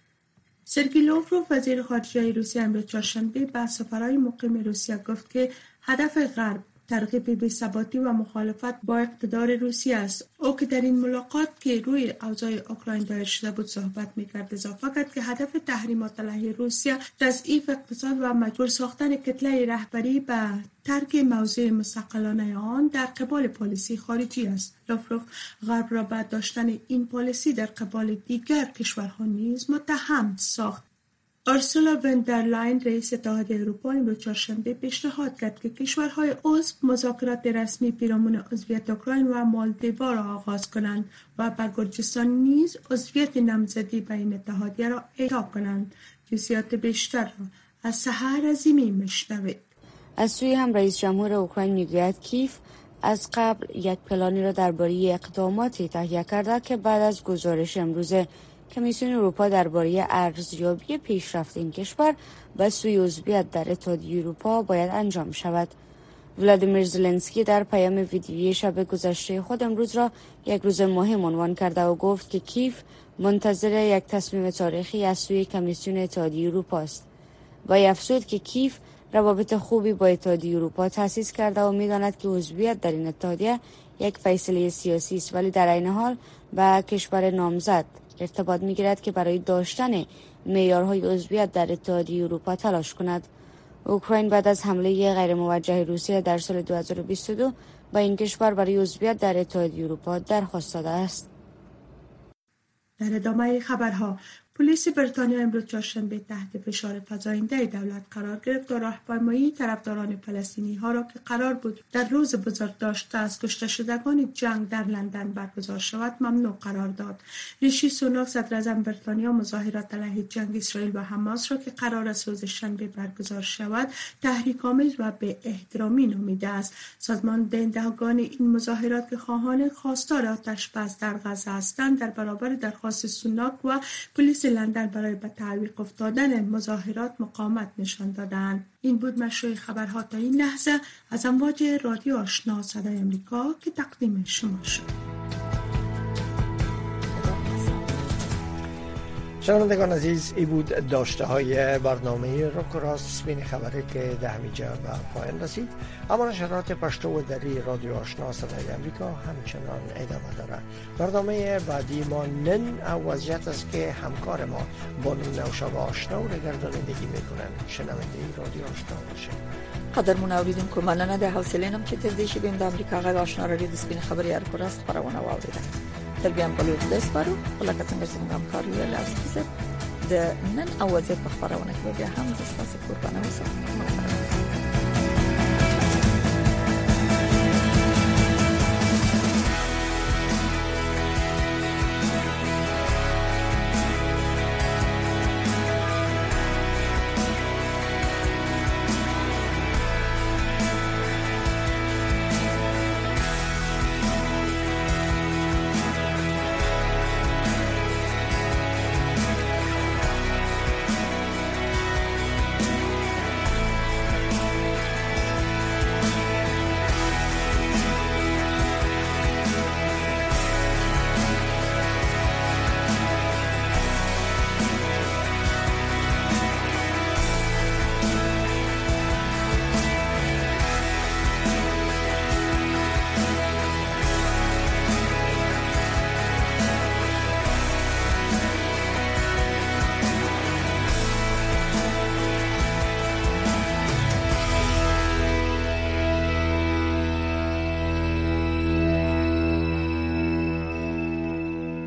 سرگئی لاوروف وزیر خارجه روسیه امروز چهارشنبه به سفرای مقیم روسیه گفت که هدف غرب ترغیب بی‌ثباتی و مخالفت با اقتدار روسیه است. او که در این ملاقات که روی اوضاع اوکراین دایر شده بود صحبت می‌کرد، اضافه کرد که هدف تحریمات علیه روسیه تضعیف اقتصاد و مجبور ساختن کتله رهبری به ترک موضع مستقلانه آن در قبال پالیسی خارجی است. لاوروف غرب را به داشتن این پالیسی در قبال دیگر کشورها نیز متهم ساخت. اورسولا وان در لاین رئیس اتحادیه اروپا امروز چهارشنبه پیشنهاد کرد که کشورهای عضو مذاکرات رسمی پیرامون عضویت اوکراین و مالدیوا را آغاز کنند و به گرجستان نیز عضویت نامزدی به این اتحادیه را اعطا کنند. جزئیات بیشتر را از سحر عظیمی میشنوید. از سوی هم رئیس جمهور اوکراین میگوید کیف از قبل یک پلانی را درباره اقداماتی تهیه کرده که بعد از گزارش امروزه کمیسیون اروپا درباره ارزیابی پیشرفت این کشور به سوی عضویت در اتحادیه اروپا باید انجام شود. ولادیمیر زلنسکی در پیام ویدیویی شب گذشته خود امروز را یک روز مهم عنوان کرده و گفت که کیف منتظر یک تصمیم تاریخی از سوی کمیسیون اتحادیه اروپا است. و افزود که کیف روابط خوبی با اتحادیه اروپا تأسیس کرده و می‌داند که عضویت در این اتحادیه یک فیصله سیاسی است، ولی در عین حال با کشور نامزد ارتباط می‌گیرد که برای داشتن معیارهای عضویت در اتحادیه اروپا تلاش کند. اوکراین بعد از حمله غیر موجه روسیه در سال دو هزار و بیست و دو با این کشور برای عضویت در اتحادیه اروپا درخواست داده است. در ادامه خبرها، پلیس بریتانیا امروز چهارشنبه تحت فشار فزاینده دولت قرار گرفت و راهپیمایی طرفداران فلسطینی ها را که قرار بود در روز بزرگداشت از کشته شدگان جنگ در لندن برگزار شود ممنوع قرار داد. ریشی سوناک صدراعظم بریتانیا مظاهرات علیه جنگ اسرائیل و حماس را که قرار است روز شنبه برگزار شود تحریک‌آمیز و به احترامی نامیده است. سازمان دهندگان این مظاهرات که خواهان خواستار آتش بس در غزه هستند در برابر درخواست سوناک و پلیس لندن برای به تعویق افتادن مظاهرات مقاومت نشان دادند. این بود مشروع خبرها تا این لحظه از امواج رادیو آشنا صدای آمریکا که تقدیم شما شد. شنوندگان عزیز، ای بود داشته های برنامه روک و راست بین خبری که در همینجا به پایان رسید. اما نشرات پشتو و دری رادیو آشنا صدای امریکا همچنان ادامه دارد. برنامه بعدی ما نن وضعیت است که همکار ما بانو نوشابه آشنا و گردانندگی میکنن. شنونده رادیو آشنا باشید. قدرمن اوریدونکو مننه د حوصله نم چې تر دې شي بیم د امریکا غږ آشنا رادیو د سپین خبري ارکو راست خبرونه واوریده. تر بیا هم بلوت دسپارو ولکه څنګه چې موږ همکاري لاس د نن اوازه په خبرونه کې بیا هم د تاسو قربانه اوسم.